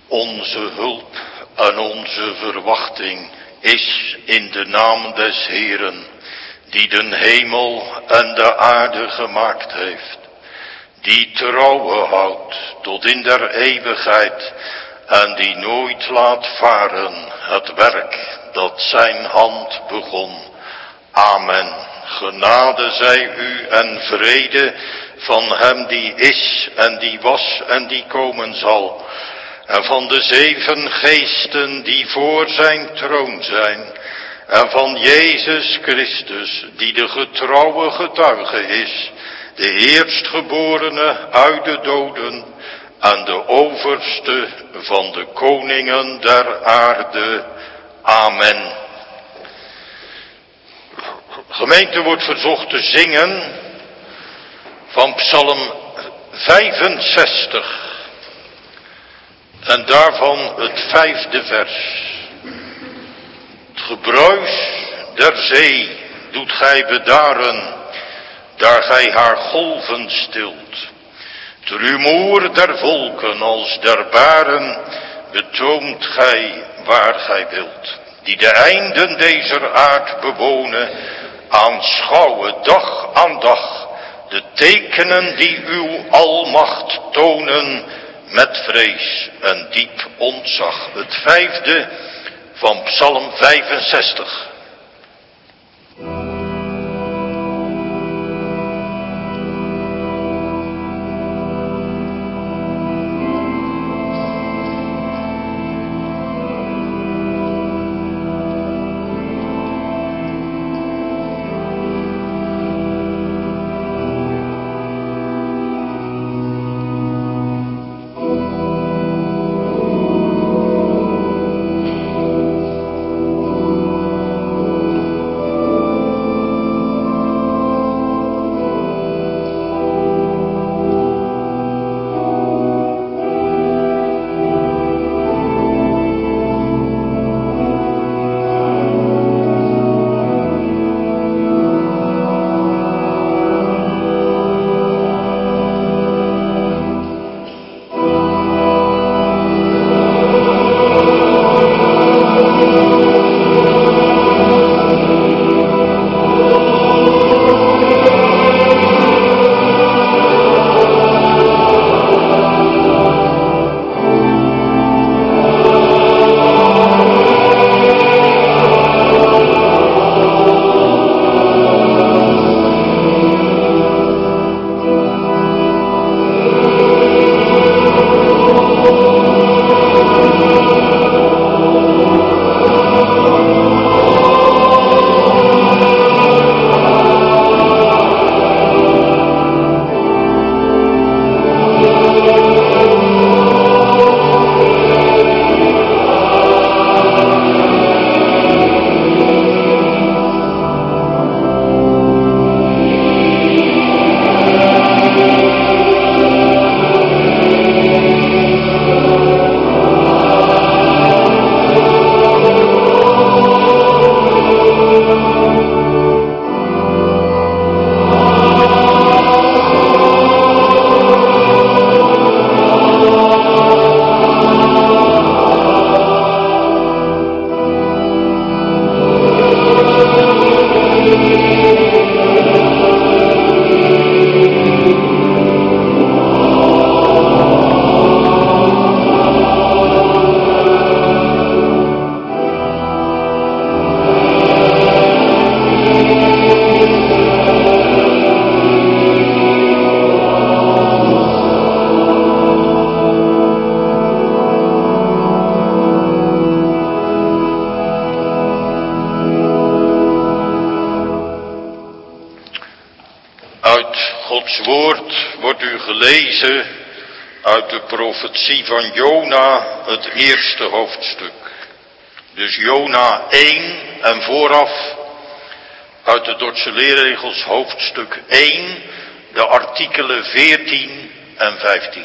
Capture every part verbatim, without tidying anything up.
Onze hulp en onze verwachting is in de naam des Heeren, die den hemel en de aarde gemaakt heeft, die trouwe houdt tot in der eeuwigheid en die nooit laat varen het werk dat zijn hand begon. Amen. Genade zij u en vrede van hem die is en die was en die komen zal, en van de zeven geesten die voor zijn troon zijn, en van Jezus Christus die de getrouwe getuige is, de eerstgeborene uit de doden en de overste van de koningen der aarde. Amen. Gemeente wordt verzocht te zingen van Psalm vijfenzestig en daarvan het vijfde vers. Het gebruis der zee doet gij bedaren, daar gij haar golven stilt. Het rumoer der volken als der baren betoont gij waar gij wilt. Die de einden dezer aard bewonen, aanschouwen dag aan dag de tekenen die uw almacht tonen, met vrees en diep ontzag. Het vijfde van Psalm vijfenzestig. Gods woord wordt u gelezen uit de profetie van Jona, het eerste hoofdstuk. Dus Jona één en vooraf uit de Dordtse leerregels hoofdstuk één, de artikelen veertien en vijftien.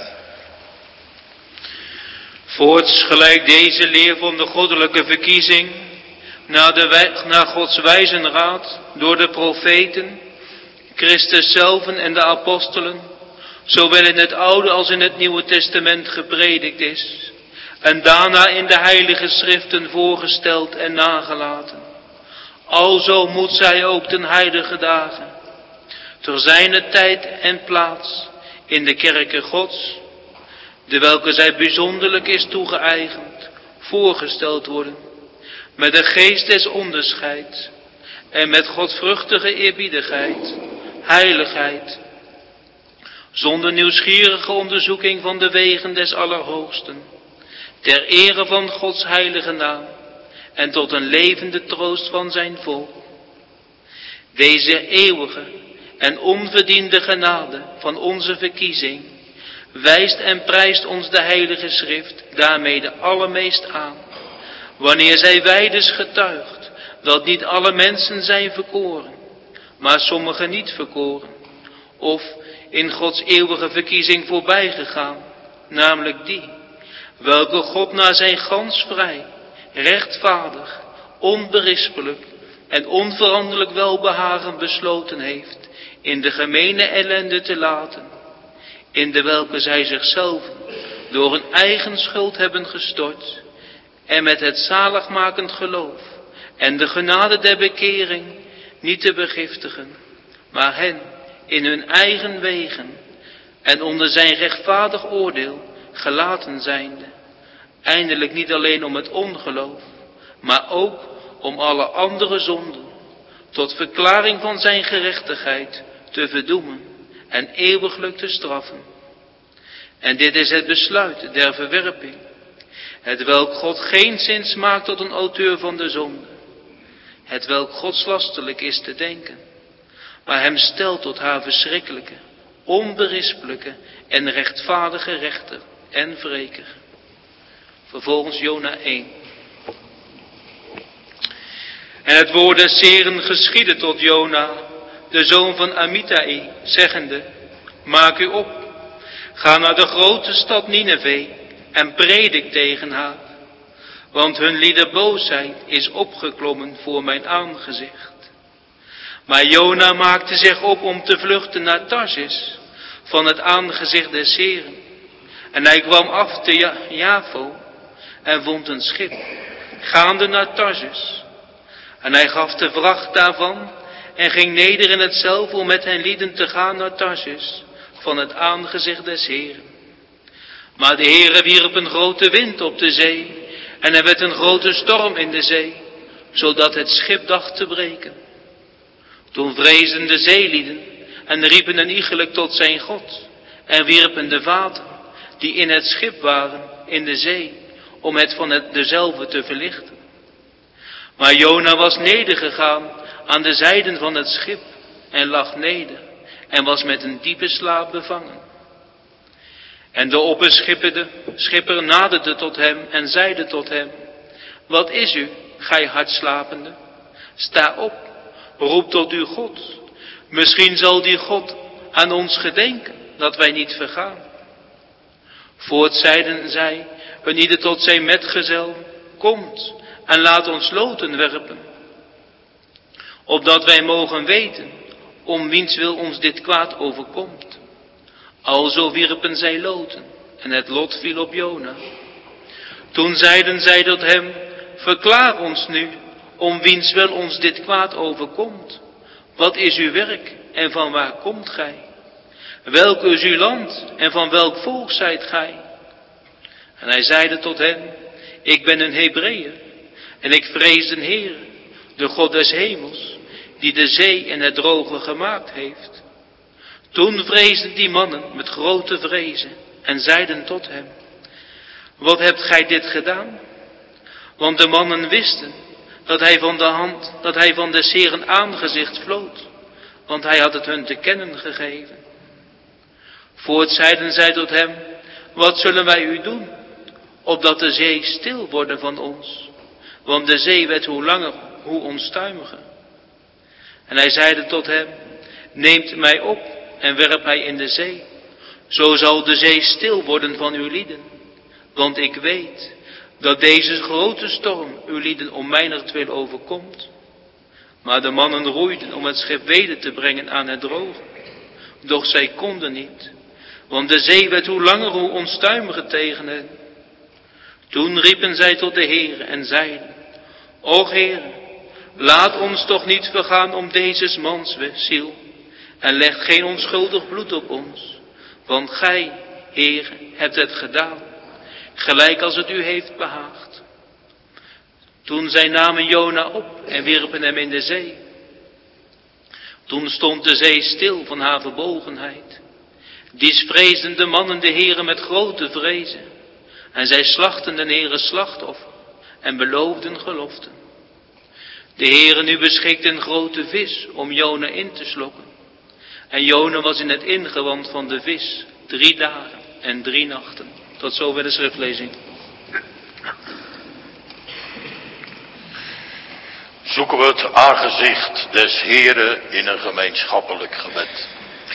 Voorts gelijk deze leer van de goddelijke verkiezing, naar, de, naar Gods wijzenraad, door de profeten, Christus zelven en de apostelen, zowel in het Oude als in het Nieuwe Testament gepredikt is, en daarna in de heilige schriften voorgesteld en nagelaten. Alzo moet zij ook ten heilige dagen, ter zijne tijd en plaats, in de kerken Gods, de welke zij bijzonderlijk is toegeëigend, voorgesteld worden, met de geest des onderscheids en met godvruchtige eerbiedigheid, heiligheid, zonder nieuwsgierige onderzoeking van de wegen des Allerhoogsten, ter ere van Gods heilige naam en tot een levende troost van zijn volk. Deze eeuwige en onverdiende genade van onze verkiezing wijst en prijst ons de heilige schrift daarmede allermeest aan, wanneer zij wijdes getuigt dat niet alle mensen zijn verkoren, maar sommigen niet verkoren, of in Gods eeuwige verkiezing voorbijgegaan, namelijk die, welke God naar zijn gans vrij, rechtvaardig, onberispelijk en onveranderlijk welbehagen besloten heeft in de gemene ellende te laten, in de welke zij zichzelf door hun eigen schuld hebben gestort, en met het zaligmakend geloof en de genade der bekering niet te begiftigen, maar hen in hun eigen wegen en onder zijn rechtvaardig oordeel gelaten zijnde, eindelijk niet alleen om het ongeloof, maar ook om alle andere zonden, tot verklaring van zijn gerechtigheid te verdoemen en eeuwiglijk te straffen. En dit is het besluit der verwerping, het welk God geenszins maakt tot een auteur van de zonde, het welk godslastelijk is te denken, maar hem stelt tot haar verschrikkelijke, onberispelijke en rechtvaardige rechter en wreker. Vervolgens Jona één. En het woord des Heeren geschiedde tot Jona, de zoon van Amittai, zeggende: maak u op, ga naar de grote stad Nineve en predik tegen haar, want hun liederboosheid is opgeklommen voor mijn aangezicht. Maar Jona maakte zich op om te vluchten naar Tarsis, van het aangezicht des Heeren. En hij kwam af te Jafo en vond een schip, gaande naar Tarsis. En hij gaf de vracht daarvan en ging neder in hetzelfde om met hen lieden te gaan naar Tarsis, van het aangezicht des Heeren. Maar de Heere wierp een grote wind op de zee, en er werd een grote storm in de zee, zodat het schip dacht te breken. Toen vreesden de zeelieden en riepen een iegelijk tot zijn God, en wierpen de vaten, die in het schip waren, in de zee, om het van het dezelfde te verlichten. Maar Jona was nedergegaan aan de zijden van het schip, en lag neder, en was met een diepe slaap bevangen. En de opperschipper schipper naderde tot hem en zeide tot hem: wat is u, gij hardslapende? Sta op, roep tot uw God. Misschien zal die God aan ons gedenken, dat wij niet vergaan. Voort zeiden zij, een ieder tot zijn metgezel: komt en laat ons loten werpen, opdat wij mogen weten om wiens wil ons dit kwaad overkomt. Alzo wierpen zij loten, en het lot viel op Jona. Toen zeiden zij tot hem: verklaar ons nu, om wiens wil ons dit kwaad overkomt. Wat is uw werk, en van waar komt gij? Welk is uw land, en van welk volk zijt gij? En hij zeide tot hen: ik ben een Hebreeër, en ik vrees den Heere, de God des hemels, die de zee en het droge gemaakt heeft. Toen vreesden die mannen met grote vrezen en zeiden tot hem: wat hebt gij dit gedaan? Want de mannen wisten dat hij van de hand, dat hij van des Heeren aangezicht vlood, want hij had het hun te kennen gegeven. Voort zeiden zij tot hem: wat zullen wij u doen, opdat de zee stil worden van ons? Want de zee werd hoe langer, hoe onstuimiger. En hij zeide tot hem: neemt mij op en werp hij in de zee. Zo zal de zee stil worden van uw lieden. Want ik weet dat deze grote storm uw lieden om mijnentwil overkomt. Maar de mannen roeiden om het schip weder te brengen aan het droge. Doch zij konden niet, want de zee werd hoe langer hoe onstuimiger tegen hen. Toen riepen zij tot de Heer en zeiden, O Heer, laat ons toch niet vergaan om deze mans ziel, en leg geen onschuldig bloed op ons, want gij, Heer, hebt het gedaan, gelijk als het u heeft behaagd. Toen zij namen Jona op en wierpen hem in de zee. Toen stond de zee stil van haar verbogenheid. Dies vreesden de mannen de Heere met grote vrezen. En zij slachten de Heere slachtoffer en beloofden geloften. De Heere nu beschikt een grote vis om Jona in te slokken. En Jona was in het ingewand van de vis drie dagen en drie nachten. Tot zover de schriftlezing. Zoeken we het aangezicht des Heeren in een gemeenschappelijk gebed.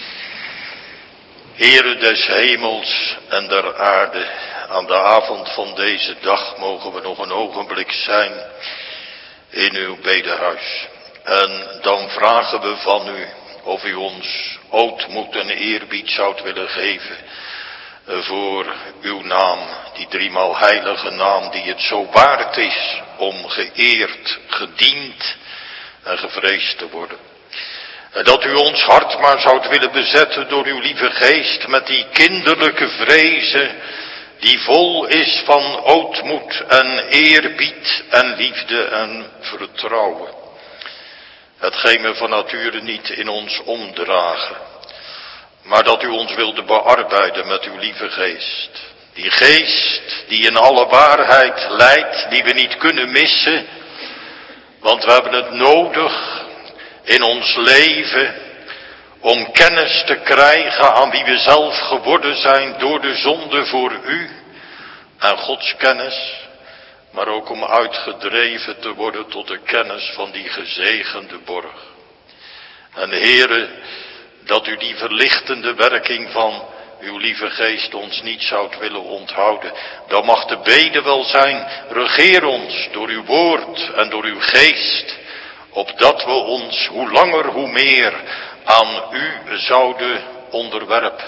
Heere des hemels en der aarde, aan de avond van deze dag mogen we nog een ogenblik zijn in uw bedehuis. En dan vragen we van u of u ons ootmoed en eerbied zoudt willen geven voor uw naam, die driemaal heilige naam die het zo waard is om geëerd, gediend en gevreesd te worden. En dat u ons hart maar zoudt willen bezetten door uw lieve geest met die kinderlijke vrezen die vol is van ootmoed en eerbied en liefde en vertrouwen. Hetgeen we van nature niet in ons omdragen, maar dat u ons wilde bearbeiden met uw lieve geest. Die geest die in alle waarheid leidt, die we niet kunnen missen, want we hebben het nodig in ons leven om kennis te krijgen aan wie we zelf geworden zijn door de zonde voor u en Gods kennis, maar ook om uitgedreven te worden tot de kennis van die gezegende borg. En Heere, dat u die verlichtende werking van uw lieve geest ons niet zoudt willen onthouden. Dan mag de bede wel zijn, regeer ons door uw woord en door uw geest, opdat we ons hoe langer hoe meer aan u zouden onderwerpen.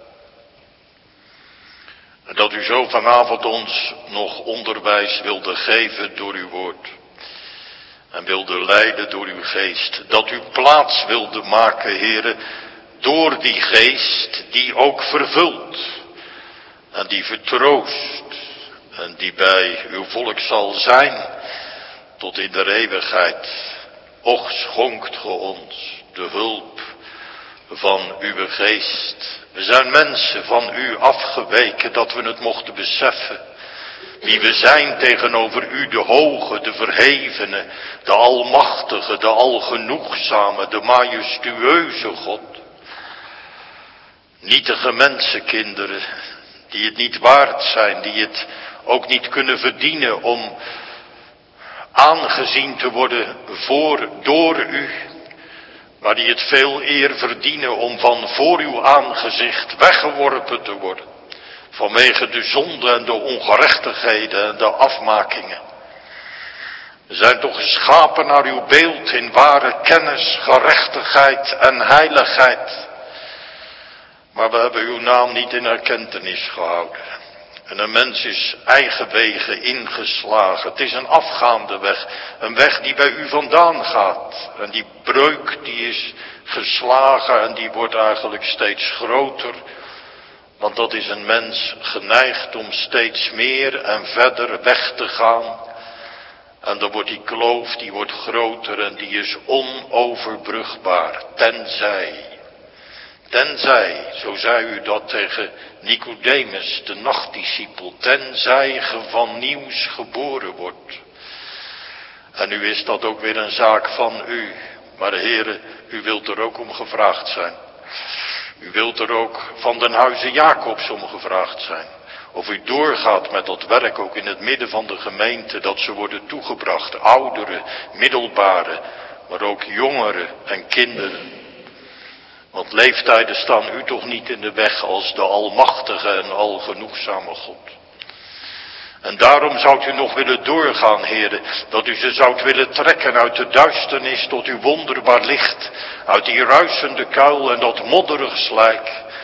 En dat u zo vanavond ons nog onderwijs wilde geven door uw woord. En wilde leiden door uw geest. Dat u plaats wilde maken, Heere, door die geest die ook vervult. En die vertroost. En die bij uw volk zal zijn tot in de eeuwigheid. Och, schonkt ge ons de hulp van uw geest. We zijn mensen van u afgeweken dat we het mochten beseffen. Wie we zijn tegenover u, de hoge, de verhevene, de almachtige, de algenoegzame, de majestueuze God. Nietige mensenkinderen, die het niet waard zijn, die het ook niet kunnen verdienen om aangezien te worden voor, door u, maar die het veel eer verdienen om van voor uw aangezicht weggeworpen te worden, vanwege de zonde en de ongerechtigheden en de afmakingen. We zijn toch geschapen naar uw beeld in ware kennis, gerechtigheid en heiligheid. Maar we hebben uw naam niet in erkentenis gehouden. En een mens is eigen wegen ingeslagen. Het is een afgaande weg. Een weg die bij u vandaan gaat. En die breuk die is geslagen en die wordt eigenlijk steeds groter. Want dat is een mens geneigd om steeds meer en verder weg te gaan. En dan wordt die kloof, die wordt groter en die is onoverbrugbaar. Tenzij... Tenzij, zo zei u dat tegen Nicodemus, de nachtdiscipel, tenzij ge van nieuws geboren wordt. En nu is dat ook weer een zaak van u. Maar Heere, u wilt er ook om gevraagd zijn. U wilt er ook van den huize Jacobs om gevraagd zijn. Of u doorgaat met dat werk ook in het midden van de gemeente, dat ze worden toegebracht. Ouderen, middelbaren, maar ook jongeren en kinderen. Want leeftijden staan u toch niet in de weg als de almachtige en algenoegzame God. En daarom zou u nog willen doorgaan, Heere, dat u ze zou willen trekken uit de duisternis tot uw wonderbaar licht, uit die ruisende kuil en dat modderig slijk,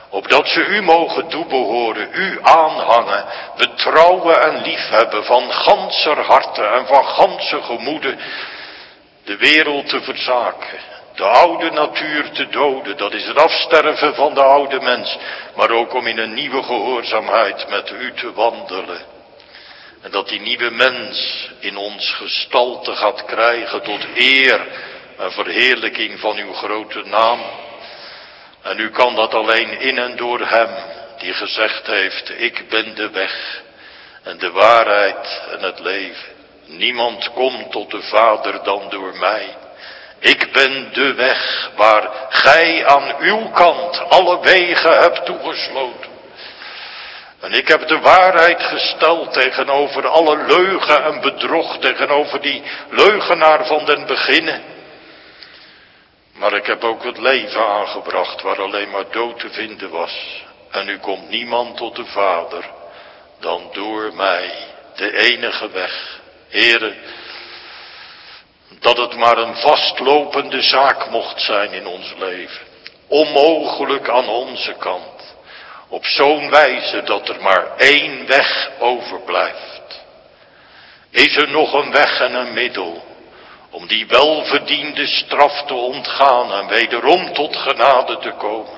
opdat ze u mogen toebehoren, u aanhangen, betrouwen en liefhebben van ganser harte en van ganse gemoede, de wereld te verzaken, de oude natuur te doden, dat is het afsterven van de oude mens, maar ook om in een nieuwe gehoorzaamheid met u te wandelen. En dat die nieuwe mens in ons gestalte gaat krijgen tot eer en verheerlijking van uw grote naam. En u kan dat alleen in en door hem die gezegd heeft, ik ben de weg en de waarheid en het leven. Niemand komt tot de Vader dan door mij. Ik ben de weg waar gij aan uw kant alle wegen hebt toegesloten. En ik heb de waarheid gesteld tegenover alle leugen en bedrog, tegenover die leugenaar van den beginnen. Maar ik heb ook het leven aangebracht waar alleen maar dood te vinden was. En nu komt niemand tot de Vader dan door mij, de enige weg. Here, dat het maar een vastlopende zaak mocht zijn in ons leven. Onmogelijk aan onze kant. Op zo'n wijze dat er maar één weg overblijft. Is er nog een weg en een middel om die welverdiende straf te ontgaan en wederom tot genade te komen?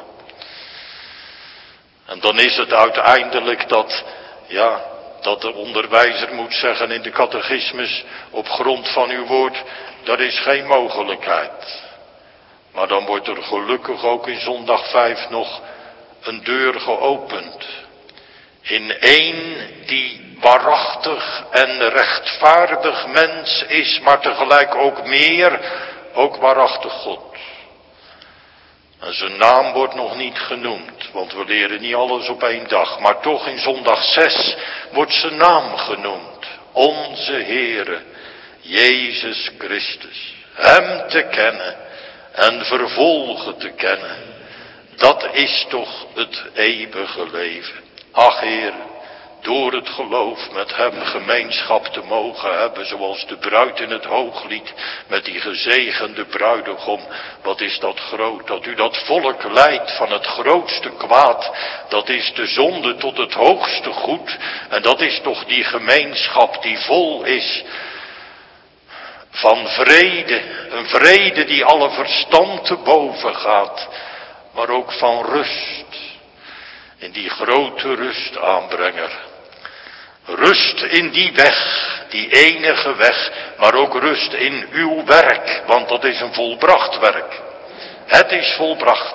En dan is het uiteindelijk dat, ja, dat de onderwijzer moet zeggen in de catechismus op grond van uw woord, dat is geen mogelijkheid. Maar dan wordt er gelukkig ook in zondag vijf nog een deur geopend. In één die waarachtig en rechtvaardig mens is, maar tegelijk ook meer, ook waarachtig God. En zijn naam wordt nog niet genoemd, want we leren niet alles op één dag. Maar toch in zondag zes wordt zijn naam genoemd. Onze Heere, Jezus Christus. Hem te kennen en vervolgen te kennen. Dat is toch het eeuwige leven. Ach Heer, door het geloof met hem gemeenschap te mogen hebben, zoals de bruid in het hooglied met die gezegende bruidegom. Wat is dat groot, dat u dat volk leidt van het grootste kwaad. Dat is de zonde tot het hoogste goed. En dat is toch die gemeenschap die vol is van vrede. Een vrede die alle verstand te boven gaat. Maar ook van rust. In die grote rustaanbrenger. Rust in die weg, die enige weg, maar ook rust in uw werk, want dat is een volbracht werk. Het is volbracht.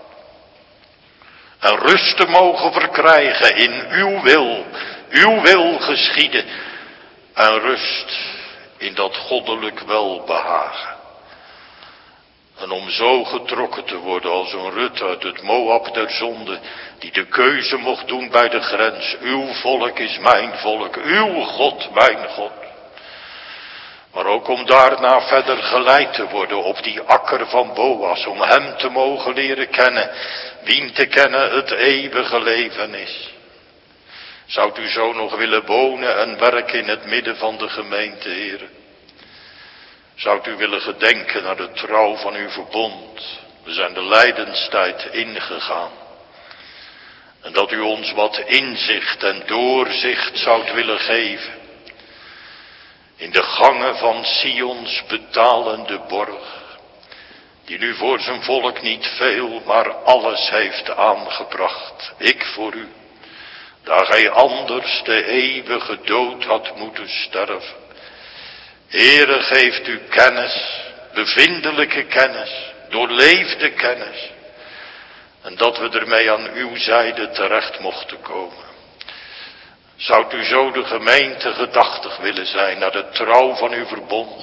En rust te mogen verkrijgen in uw wil, uw wil geschieden. En rust in dat goddelijk welbehagen. En om zo getrokken te worden als een Rut uit het Moab der zonde, die de keuze mocht doen bij de grens. Uw volk is mijn volk, uw God mijn God. Maar ook om daarna verder geleid te worden op die akker van Boas, om hem te mogen leren kennen, wien te kennen het eeuwige leven is. Zou u zo nog willen wonen en werken in het midden van de gemeente, heren? Zou u willen gedenken naar de trouw van uw verbond? We zijn de lijdenstijd ingegaan. En dat u ons wat inzicht en doorzicht zoudt willen geven. In de gangen van Sions betalende borg. Die nu voor zijn volk niet veel, maar alles heeft aangebracht. Ik voor u. Daar gij anders de eeuwige dood had moeten sterven. Heere, geeft u kennis, bevindelijke kennis, doorleefde kennis. En dat we ermee aan uw zijde terecht mochten komen. Zoudt u zo de gemeente gedachtig willen zijn naar de trouw van uw verbond.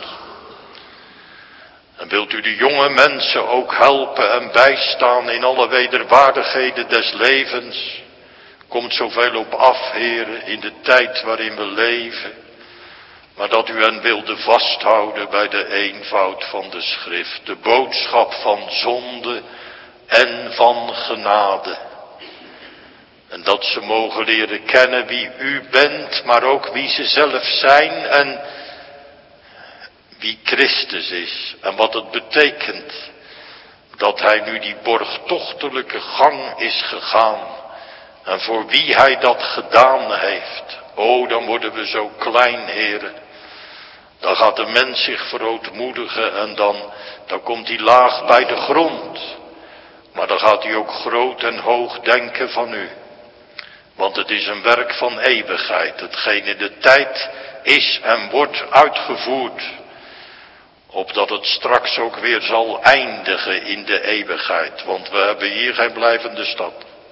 En wilt u de jonge mensen ook helpen en bijstaan in alle wederwaardigheden des levens. Komt zoveel op af, Heere, in de tijd waarin we leven. Maar dat u hen wilde vasthouden bij de eenvoud van de schrift. De boodschap van zonde en van genade. En dat ze mogen leren kennen wie u bent, maar ook wie ze zelf zijn en wie Christus is. En wat het betekent dat hij nu die borgtochtelijke gang is gegaan. En voor wie hij dat gedaan heeft. O, dan worden we zo klein, heren. Dan gaat de mens zich verootmoedigen en dan, dan komt hij laag bij de grond. Maar dan gaat hij ook groot en hoog denken van u. Want het is een werk van eeuwigheid. Hetgeen in de tijd is en wordt uitgevoerd. Opdat het straks ook weer zal eindigen in de eeuwigheid. Want we hebben hier geen blijvende stad.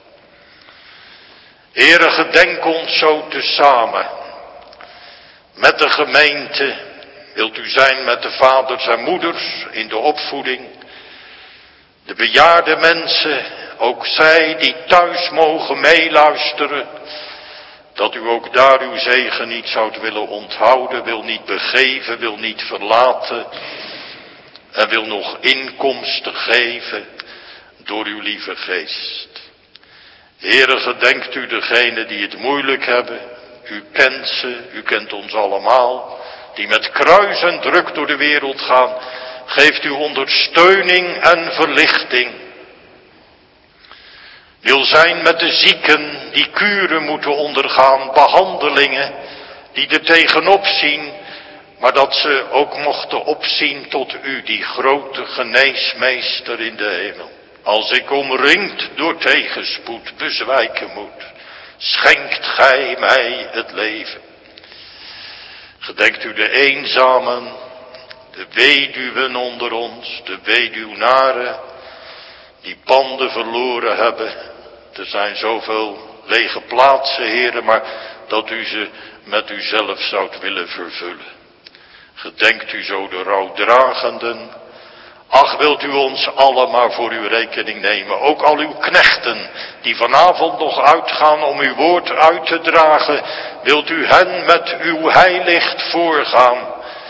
Heere, gedenk ons zo tezamen. Met de gemeente. Wilt u zijn met de vaders en moeders in de opvoeding. De bejaarde mensen, ook zij die thuis mogen meeluisteren. Dat u ook daar uw zegen niet zoudt willen onthouden, wil niet begeven, wil niet verlaten. En wil nog inkomsten geven door uw lieve geest. Heere, gedenkt u degenen die het moeilijk hebben. U kent ze, u kent ons allemaal. Die met kruis en druk door de wereld gaan. Geeft u ondersteuning en verlichting. Wil zijn met de zieken die kuren moeten ondergaan, behandelingen die er tegenop zien, maar dat ze ook mochten opzien tot u, die grote geneesmeester in de hemel. Als ik omringd door tegenspoed bezwijken moet, schenkt gij mij het leven. Gedenkt u de eenzamen, de weduwen onder ons, de weduwnaren, die panden verloren hebben. Er zijn zoveel lege plaatsen, heren, maar dat u ze met uzelf zoudt willen vervullen. Gedenkt u zo de rouwdragenden. Ach, wilt u ons allemaal voor uw rekening nemen. Ook al uw knechten die vanavond nog uitgaan om uw woord uit te dragen. Wilt u hen met uw heilicht voorgaan.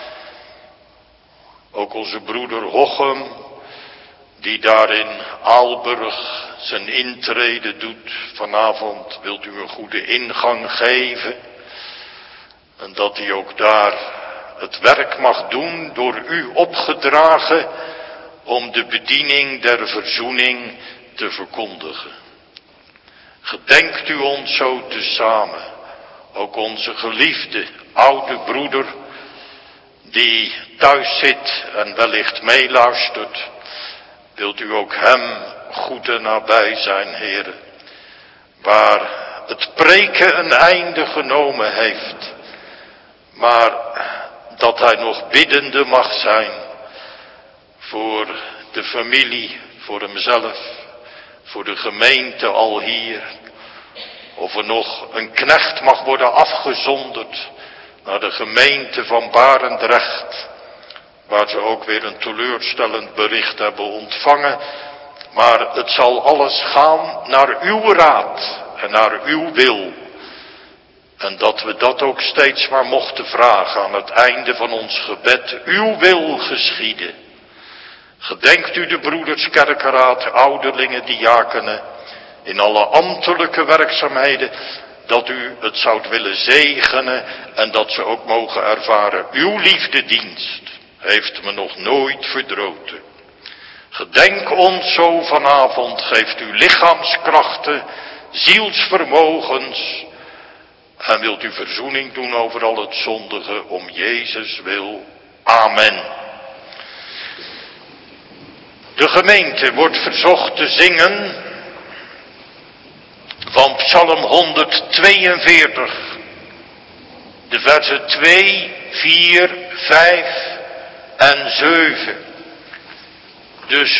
Ook onze broeder Hochem, die daar in Aalburg zijn intrede doet vanavond. Wilt u een goede ingang geven. En dat hij ook daar het werk mag doen door u opgedragen om de bediening der verzoening te verkondigen. Gedenkt u ons zo tezamen, ook onze geliefde oude broeder die thuis zit en wellicht meeluistert. Wilt u ook hem goed en nabij zijn, heren, waar het preken een einde genomen heeft, maar dat hij nog biddende mag zijn voor de familie, voor hemzelf, voor de gemeente al hier. Of er nog een knecht mag worden afgezonderd naar de gemeente van Barendrecht, waar ze ook weer een teleurstellend bericht hebben ontvangen. Maar het zal alles gaan naar uw raad en naar uw wil. En dat we dat ook steeds maar mochten vragen aan het einde van ons gebed. Uw wil geschieden. Gedenkt u de broeders kerkeraad, ouderlingen, diakenen, in alle ambtelijke werkzaamheden, dat u het zoudt willen zegenen en dat ze ook mogen ervaren. Uw liefdedienst heeft me nog nooit verdroten. Gedenk ons zo vanavond, geeft u lichaamskrachten, zielsvermogens en wilt u verzoening doen over al het zondige om Jezus wil. Amen. De gemeente wordt verzocht te zingen van Psalm honderdtweeënveertig, de versen twee, vier, vijf en zeven. Dus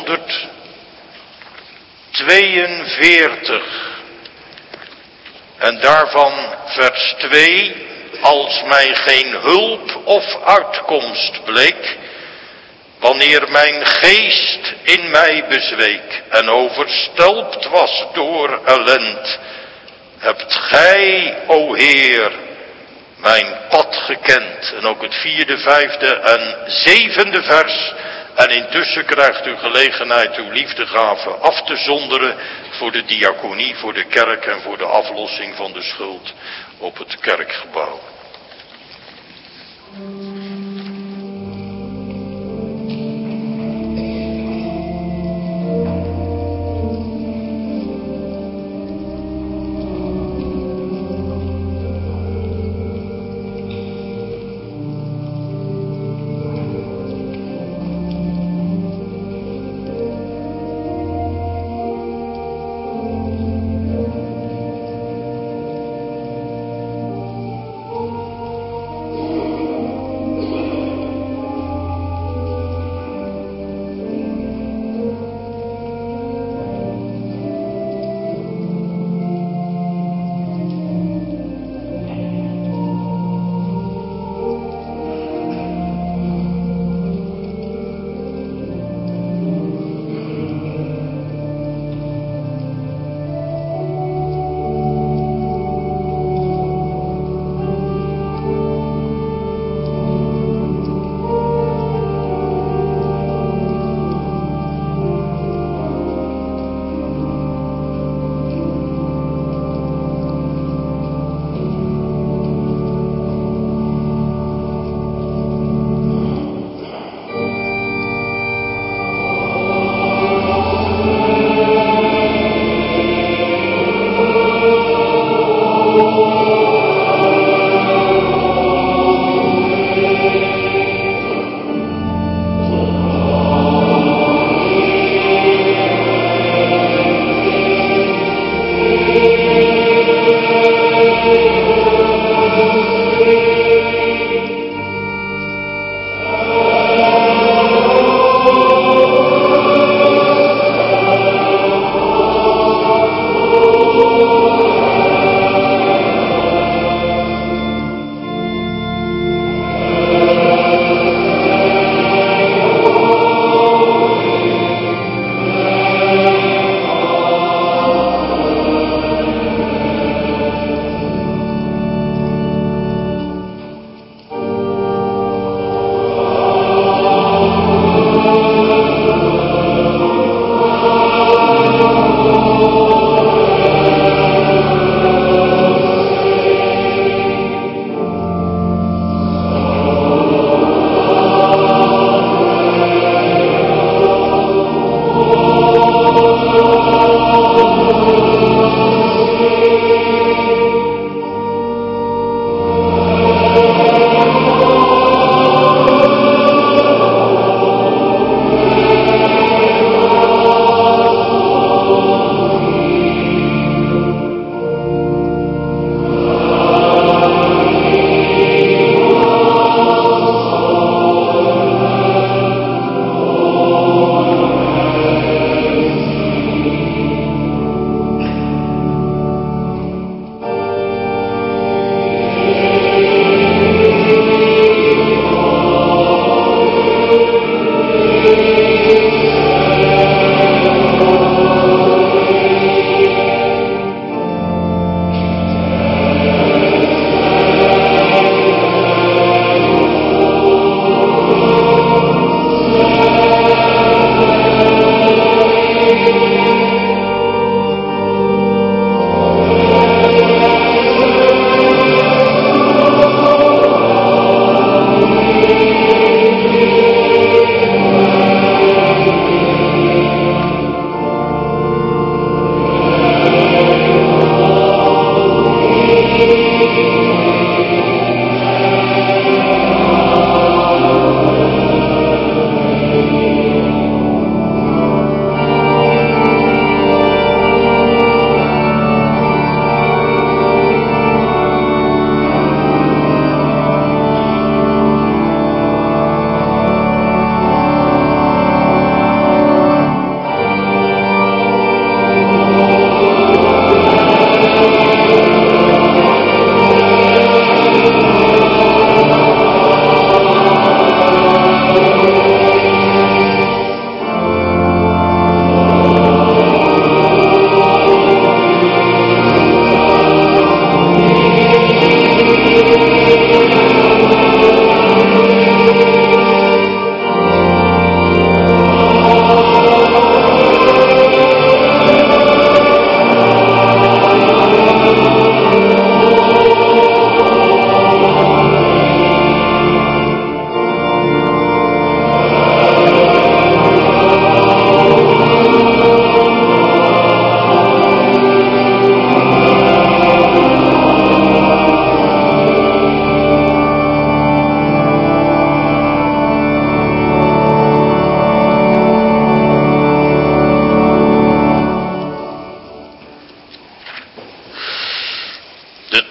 honderdtweeënveertig. En daarvan vers twee, als mij geen hulp of uitkomst bleek, wanneer mijn geest in mij bezweek en overstelpt was door ellend, hebt gij, o Heer, mijn pad gekend. En ook het vierde, vijfde en zevende vers. En intussen krijgt u gelegenheid uw liefdegave af te zonderen voor de diaconie, voor de kerk en voor de aflossing van de schuld op het kerkgebouw.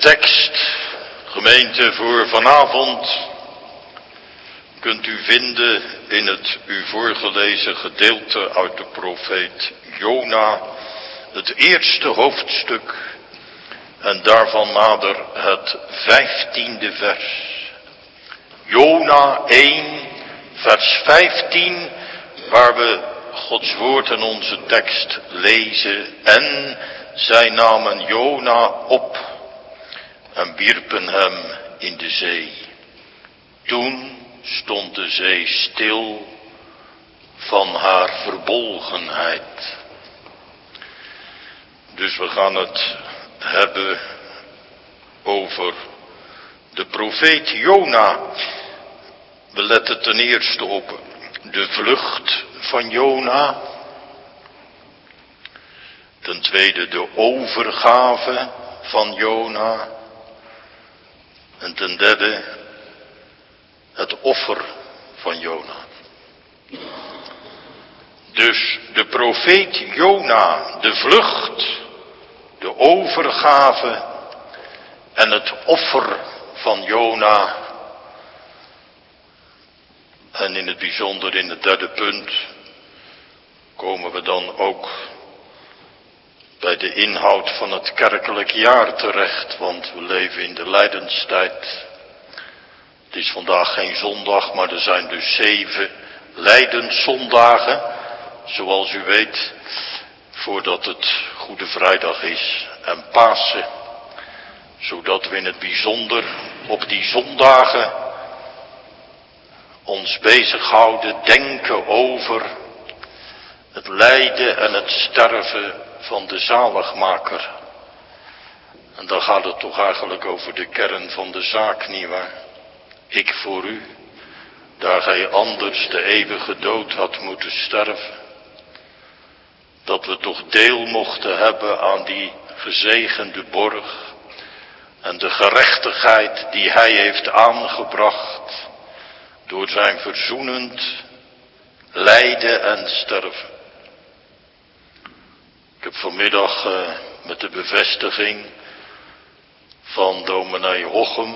tekst, gemeente, voor vanavond kunt u vinden in het u voorgelezen gedeelte uit de profeet Jona, het eerste hoofdstuk en daarvan nader het vijftiende vers. Jona één, vers vijftien, waar we Gods woord en onze tekst lezen. En zij namen Jona op en wierpen hem in de zee. Toen stond de zee stil van haar verbolgenheid. Dus we gaan het hebben over de profeet Jona. We letten ten eerste op de vlucht van Jona. Ten tweede de overgave van Jona. En ten derde het offer van Jona. Dus de profeet Jona, de vlucht, de overgave en het offer van Jona. En in het bijzonder in het derde punt komen we dan ook bij de inhoud van het kerkelijk jaar terecht, want we leven in de lijdenstijd. Het is vandaag geen zondag, maar er zijn dus zeven lijdenszondagen, zoals u weet, voordat het Goede Vrijdag is en Pasen, zodat we in het bijzonder op die zondagen ons bezighouden, denken over het lijden en het sterven van de zaligmaker. En dan gaat het toch eigenlijk over de kern van de zaak, nietwaar? Ik voor u, daar gij anders de eeuwige dood had moeten sterven. Dat we toch deel mochten hebben aan die gezegende borg en de gerechtigheid die hij heeft aangebracht door zijn verzoenend lijden en sterven. Ik heb vanmiddag uh, met de bevestiging van dominee Hochem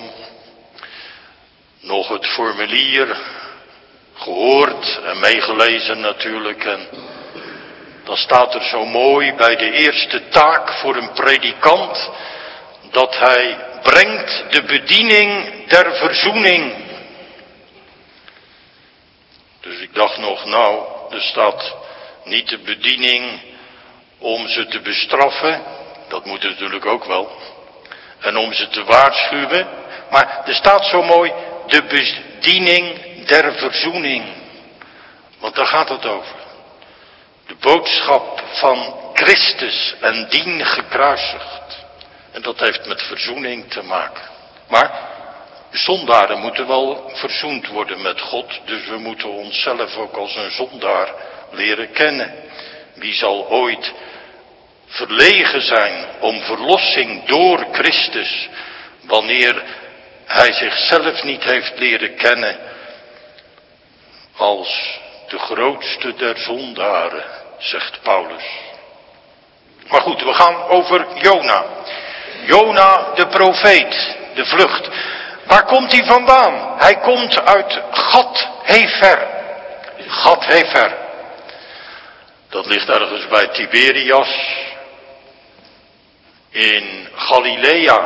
nog het formulier gehoord en meegelezen natuurlijk. En dan staat er zo mooi bij de eerste taak voor een predikant dat hij brengt de bediening der verzoening. Dus ik dacht nog, nou, er staat niet de bediening om ze te bestraffen, dat moet natuurlijk ook wel, en om ze te waarschuwen, maar er staat zo mooi de bediening der verzoening, want daar gaat het over. De boodschap van Christus en dien gekruisigd. En dat heeft met verzoening te maken. Maar zondaren moeten wel verzoend worden met God, dus we moeten onszelf ook als een zondaar leren kennen. Wie zal ooit verlegen zijn om verlossing door Christus, wanneer hij zichzelf niet heeft leren kennen als de grootste der zondaren, zegt Paulus. Maar goed, we gaan over Jona. Jona de profeet, de vlucht. Waar komt hij vandaan? Hij komt uit Gat-Hefer. Gat-Hefer. Dat ligt ergens bij Tiberias in Galilea.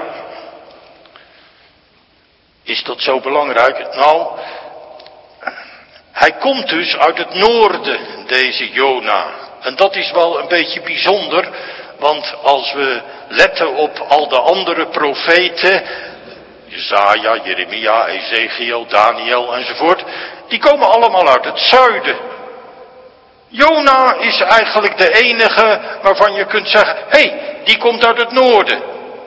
Is dat zo belangrijk? Nou, hij komt dus uit het noorden, deze Jona. En dat is wel een beetje bijzonder, want als we letten op al de andere profeten, Jesaja, Jeremia, Ezekiel, Daniel enzovoort, die komen allemaal uit het zuiden. Jona is eigenlijk de enige waarvan je kunt zeggen, hé, hey, die komt uit het noorden.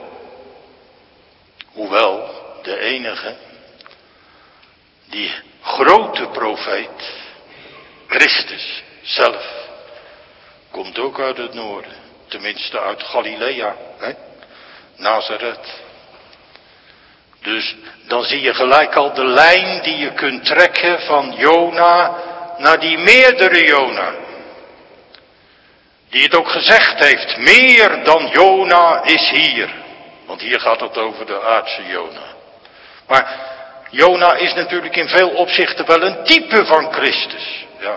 Hoewel, de enige, die grote profeet, Christus zelf, komt ook uit het noorden. Tenminste uit Galilea, hè? Nazareth. Dus dan zie je gelijk al de lijn die je kunt trekken van Jona naar die meerdere Jona. Die het ook gezegd heeft, meer dan Jona is hier. Want Want hier gaat het over de aardse Jona. Maar Jona is natuurlijk in veel opzichten wel een type van Christus. Ja.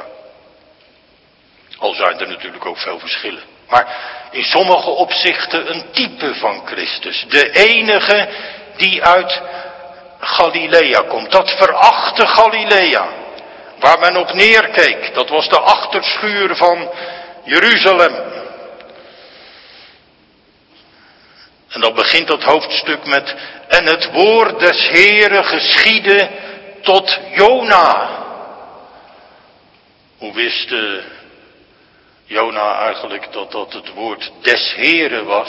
Al zijn er natuurlijk ook veel verschillen. Maar in sommige opzichten een type van Christus. De enige die uit Galilea komt. Dat verachte Galilea. Waar men op neerkeek. Dat was de achterschuur van Jeruzalem. En dan begint dat hoofdstuk met: en het woord des Heeren geschiedde tot Jona. Hoe wist uh, Jona eigenlijk dat dat het woord des Heeren was?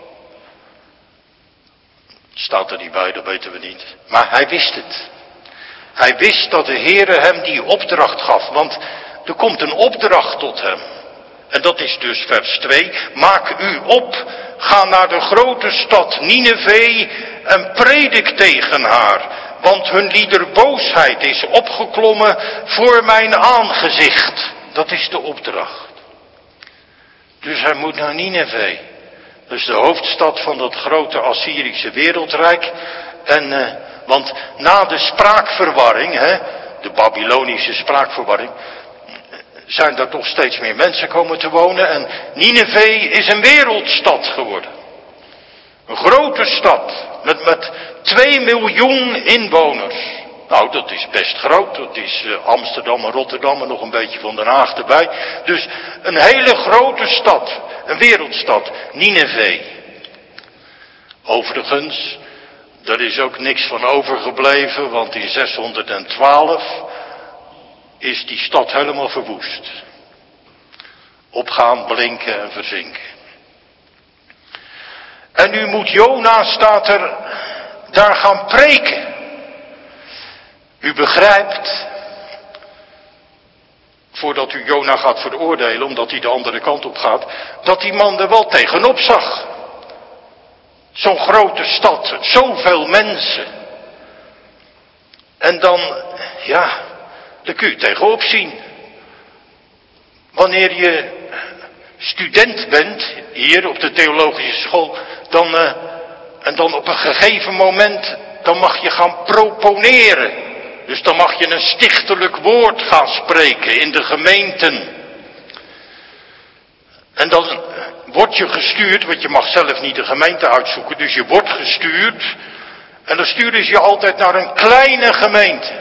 Staat er niet bij, dat weten we niet. Maar hij wist het. Hij wist dat de Heere hem die opdracht gaf. Want er komt een opdracht tot hem. En dat is dus vers twee. Maak u op, ga naar de grote stad Nineve en predik tegen haar. Want hun liederboosheid is opgeklommen voor mijn aangezicht. Dat is de opdracht. Dus hij moet naar Nineve. Dat is de hoofdstad van dat grote Assyrische wereldrijk. En, uh, want na de spraakverwarring, hè, de Babylonische spraakverwarring, zijn er toch steeds meer mensen komen te wonen. En Nineve is een wereldstad geworden. Een grote stad. Met, met twee miljoen inwoners. Nou, dat is best groot. Dat is uh, Amsterdam en Rotterdam en nog een beetje van Den Haag erbij. Dus een hele grote stad. Een wereldstad. Nineve. Overigens, er is ook niks van overgebleven. Want in zeshonderdtwaalf is die stad helemaal verwoest. Opgaan, blinken en verzinken. En nu moet Jona, staat er, daar gaan preken. U begrijpt, voordat u Jona gaat veroordelen, omdat hij de andere kant op gaat, dat die man er wel tegenop zag. Zo'n grote stad, zoveel mensen. En dan, ja, daar kun je tegenop zien. Wanneer je student bent, hier op de theologische school, dan, uh, en dan op een gegeven moment, dan mag je gaan proponeren. Dus dan mag je een stichtelijk woord gaan spreken in de gemeenten. En dan word je gestuurd, want je mag zelf niet de gemeente uitzoeken, dus je wordt gestuurd. En dan sturen ze je altijd naar een kleine gemeente.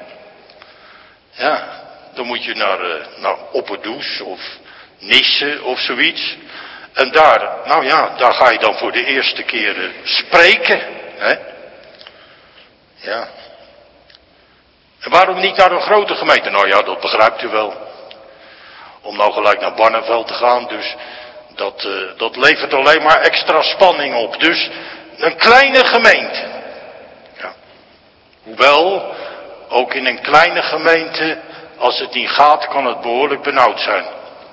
Ja, dan moet je naar, uh, naar Opperdoes of Nisse of zoiets. En daar, nou ja, daar ga je dan voor de eerste keer uh, spreken. Hè? Ja. En waarom niet naar een grote gemeente? Nou ja, dat begrijpt u wel. Om nou gelijk naar Barneveld te gaan, dus dat, uh, dat levert alleen maar extra spanning op. Dus een kleine gemeente. Ja. Hoewel, ook in een kleine gemeente, als het niet gaat, kan het behoorlijk benauwd zijn.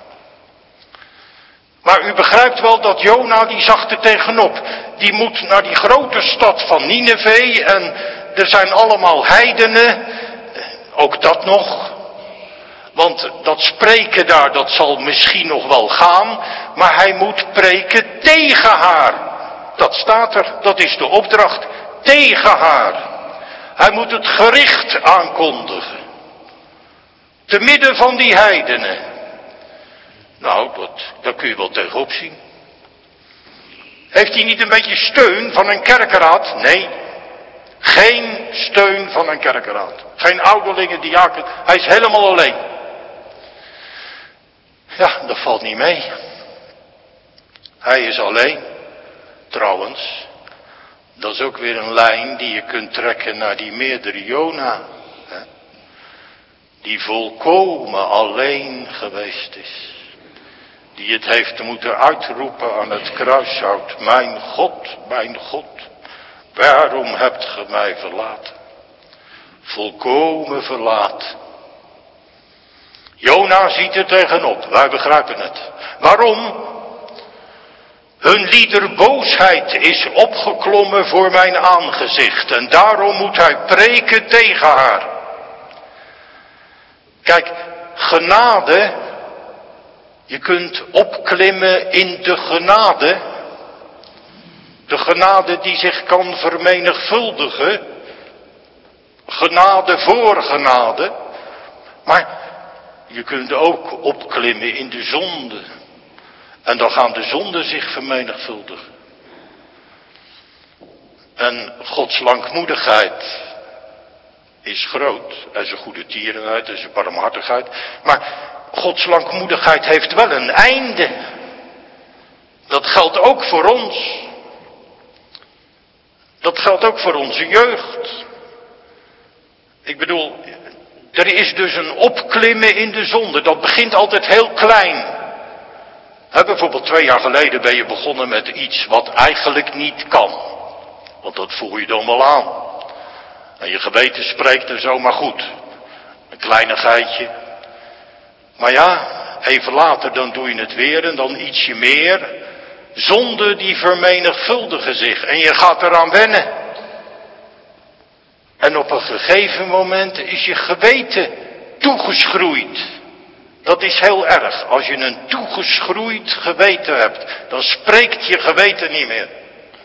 Maar u begrijpt wel dat Jona, die zag er tegenop. Die moet naar die grote stad van Nineve en er zijn allemaal heidenen. Ook dat nog. Want dat spreken daar, dat zal misschien nog wel gaan. Maar hij moet preken tegen haar. Dat staat er, dat is de opdracht. Tegen haar. Hij moet het gericht aankondigen. Te midden van die heidenen. Nou, dat, daar kun je wel tegenop zien. Heeft hij niet een beetje steun van een kerkenraad? Nee. Geen steun van een kerkenraad. Geen ouderlingen, diaken. Hij is helemaal alleen. Ja, dat valt niet mee. Hij is alleen. Trouwens, dat is ook weer een lijn die je kunt trekken naar die meerdere Jona. Hè? Die volkomen alleen geweest is. Die het heeft moeten uitroepen aan het kruishout. Mijn God, mijn God, waarom hebt ge mij verlaten? Volkomen verlaten. Jona ziet er tegenop, wij begrijpen het. Waarom? Hun liederboosheid is opgeklommen voor mijn aangezicht. En daarom moet hij preken tegen haar. Kijk, genade. Je kunt opklimmen in de genade. De genade die zich kan vermenigvuldigen. Genade voor genade. Maar je kunt ook opklimmen in de zonde. En dan gaan de zonden zich vermenigvuldigen. En Gods langmoedigheid is groot. En zijn goede tierenheid en zijn barmhartigheid. Maar Gods langmoedigheid heeft wel een einde. Dat geldt ook voor ons. Dat geldt ook voor onze jeugd. Ik bedoel, er is dus een opklimmen in de zonde. Dat begint altijd heel klein. He, bijvoorbeeld twee jaar geleden ben je begonnen met iets wat eigenlijk niet kan. Want dat voel je dan wel aan. En je geweten spreekt er zomaar goed. Een kleinigheidje. Maar ja, even later dan doe je het weer en dan ietsje meer. Zonden die vermenigvuldigen zich en je gaat eraan wennen. En op een gegeven moment is je geweten toegeschroeid. Dat is heel erg. Als je een toegeschroeid geweten hebt, dan spreekt je geweten niet meer.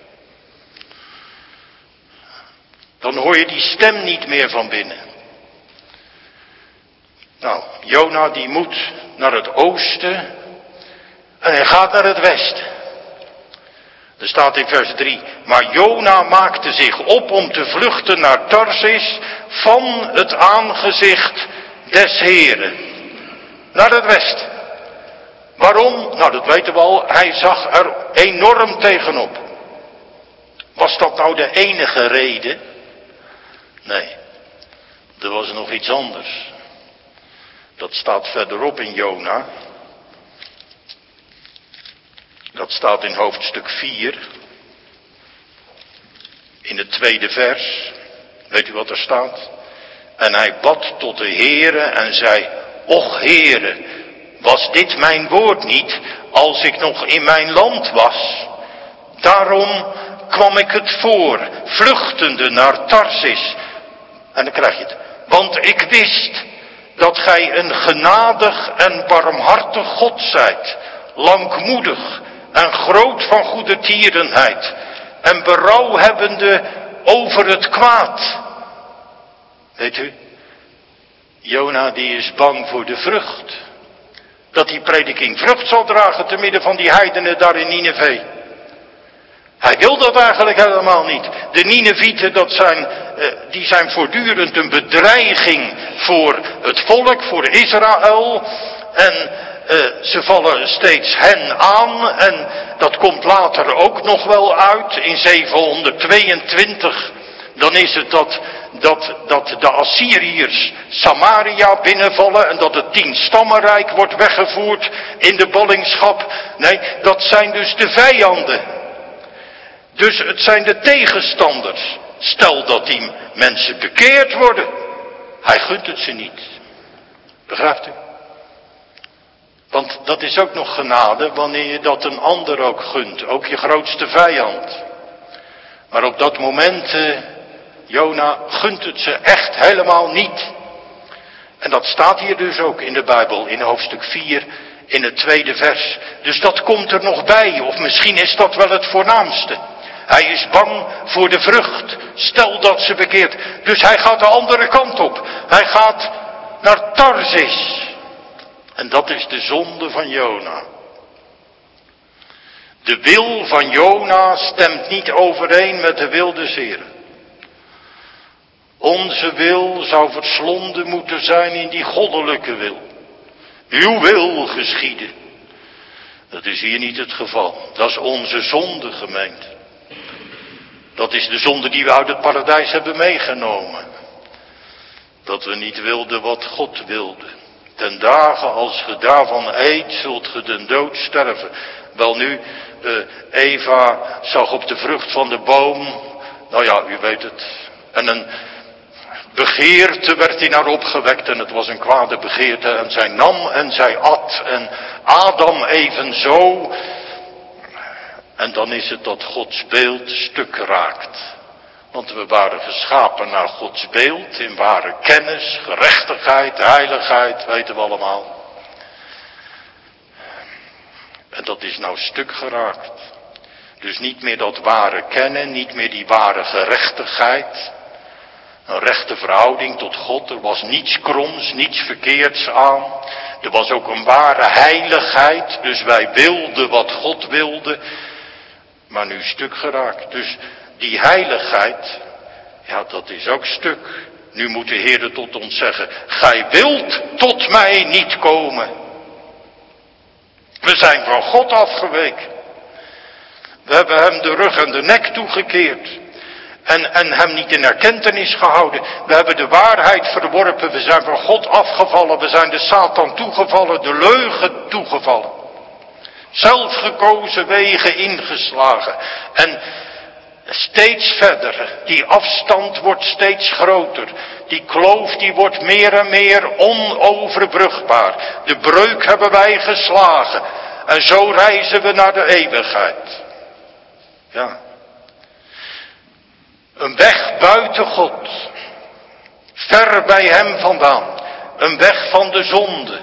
Dan hoor je die stem niet meer van binnen. Nou, Jona die moet naar het oosten en hij gaat naar het westen. Er staat in vers drie, maar Jona maakte zich op om te vluchten naar Tarsis van het aangezicht des Heren. Naar het westen. Waarom? Nou, dat weten we al. Hij zag er enorm tegenop. Was dat nou de enige reden? Nee, er was nog iets anders. Dat staat verderop in Jona. Dat staat in hoofdstuk vier. In het tweede vers. Weet u wat er staat? En hij bad tot de Heere en zei, och Heere, was dit mijn woord niet als ik nog in mijn land was? Daarom kwam ik het voor, vluchtende naar Tarsis. En dan krijg je het. Want ik wist dat gij een genadig en barmhartig God zijt, langmoedig en groot van goede tierenheid en berouw hebbende over het kwaad. Weet u, Jona die is bang voor de vrucht. Dat die prediking vrucht zal dragen te midden van die heidenen daar in Nineve. Hij wil dat eigenlijk helemaal niet. De Ninevieten, dat zijn, uh, die zijn voortdurend een bedreiging voor het volk, voor Israël. En uh, ze vallen steeds hen aan. En dat komt later ook nog wel uit. In zevenhonderdtweeëntwintig, dan is het dat, dat, dat de Assyriërs Samaria binnenvallen. En dat het tienstammenrijk wordt weggevoerd in de ballingschap. Nee, dat zijn dus de vijanden. Dus het zijn de tegenstanders. Stel dat die mensen bekeerd worden. Hij gunt het ze niet. Begrijpt u? Want dat is ook nog genade wanneer je dat een ander ook gunt. Ook je grootste vijand. Maar op dat moment, eh, Jona gunt het ze echt helemaal niet. En dat staat hier dus ook in de Bijbel, in hoofdstuk vier, in het tweede vers. Dus dat komt er nog bij, of misschien is dat wel het voornaamste. Hij is bang voor de vrucht. Stel dat ze bekeert. Dus hij gaat de andere kant op. Hij gaat naar Tarsis. En dat is de zonde van Jona. De wil van Jona stemt niet overeen met de wil des Heren. Onze wil zou verslonden moeten zijn in die goddelijke wil. Uw wil geschieden. Dat is hier niet het geval. Dat is onze zonde, gemeente. Dat is de zonde die we uit het paradijs hebben meegenomen. Dat we niet wilden wat God wilde. Ten dagen als ge daarvan eet, zult ge den dood sterven. Wel nu, uh, Eva zag op de vrucht van de boom. Nou ja, u weet het. En een begeerte werd in haar opgewekt. En het was een kwade begeerte. En zij nam en zij at. En Adam evenzo. En dan is het dat Gods beeld stuk raakt. Want we waren geschapen naar Gods beeld, in ware kennis, gerechtigheid, heiligheid, weten we allemaal. En dat is nou stuk geraakt. Dus niet meer dat ware kennen, niet meer die ware gerechtigheid. Een rechte verhouding tot God. Er was niets kroms, niets verkeerds aan. Er was ook een ware heiligheid. Dus wij wilden wat God wilde. Maar nu stuk geraakt. Dus die heiligheid, ja, dat is ook stuk. Nu moet de Heer tot ons zeggen, gij wilt tot mij niet komen. We zijn van God afgeweken. We hebben hem de rug en de nek toegekeerd. En, en hem niet in erkentenis gehouden. We hebben de waarheid verworpen. We zijn van God afgevallen. We zijn de Satan toegevallen. De leugen toegevallen. Zelfgekozen wegen ingeslagen. En steeds verder. Die afstand wordt steeds groter. Die kloof die wordt meer en meer onoverbrugbaar. De breuk hebben wij geslagen. En zo reizen we naar de eeuwigheid. Ja. Een weg buiten God. Ver bij hem vandaan. Een weg van de zonde.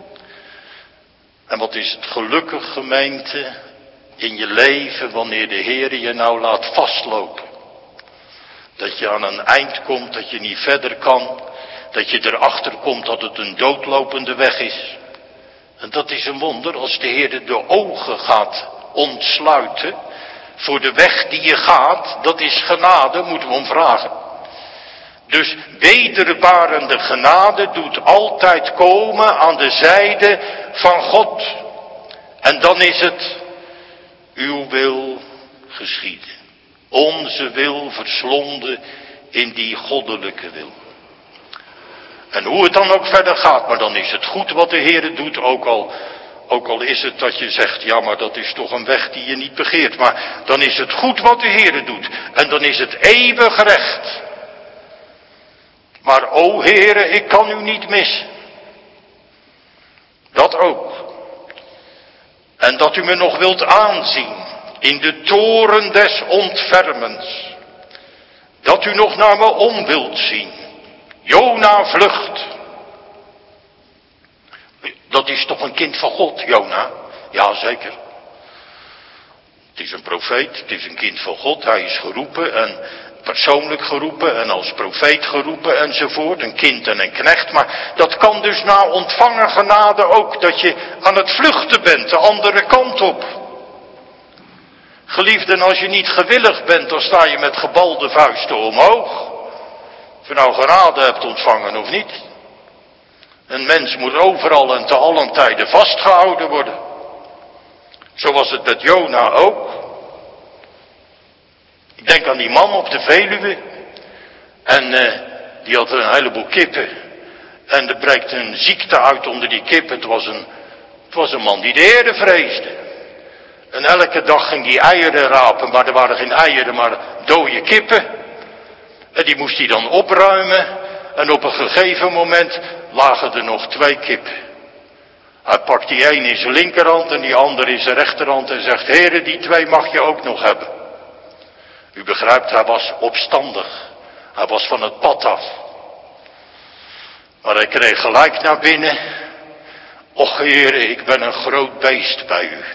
En wat is het gelukkig, gemeente, in je leven wanneer de Heer je nou laat vastlopen. Dat je aan een eind komt, dat je niet verder kan. Dat je erachter komt dat het een doodlopende weg is. En dat is een wonder als de Heer de ogen gaat ontsluiten. Voor de weg die je gaat, dat is genade, moeten we om vragen. Dus wederbarende genade doet altijd komen aan de zijde van God. En dan is het, uw wil geschieden. Onze wil verslonden in die goddelijke wil. En hoe het dan ook verder gaat, maar dan is het goed wat de Heer doet, ook al... Ook al is het dat je zegt, ja maar dat is toch een weg die je niet begeert. Maar dan is het goed wat de Heer doet. En dan is het eeuwig recht. Maar o Heere, ik kan u niet missen. Dat ook. En dat u me nog wilt aanzien in de toren des ontfermens. Dat u nog naar me om wilt zien. Jona vlucht. Dat is toch een kind van God, Jona? Ja, zeker. Het is een profeet, het is een kind van God. Hij is geroepen en persoonlijk geroepen en als profeet geroepen enzovoort. Een kind en een knecht. Maar dat kan dus na ontvangen genade ook. Dat je aan het vluchten bent, de andere kant op. Geliefden, als je niet gewillig bent, dan sta je met gebalde vuisten omhoog. Of je nou genade hebt ontvangen of niet. Een mens moet overal en te allen tijden vastgehouden worden. Zo was het met Jona ook. Ik denk aan die man op de Veluwe. En uh, die had een heleboel kippen. En er breekt een ziekte uit onder die kippen. Het was een, het was een man die de Heere vreesde. En elke dag ging hij eieren rapen. Maar er waren geen eieren, maar dode kippen. En die moest hij dan opruimen. En op een gegeven moment lagen er nog twee kippen. Hij pakt die een in zijn linkerhand en die andere in zijn rechterhand en zegt, Heere, die twee mag je ook nog hebben. U begrijpt, hij was opstandig. Hij was van het pad af. Maar hij kreeg gelijk naar binnen. Och Heere, ik ben een groot beest bij u.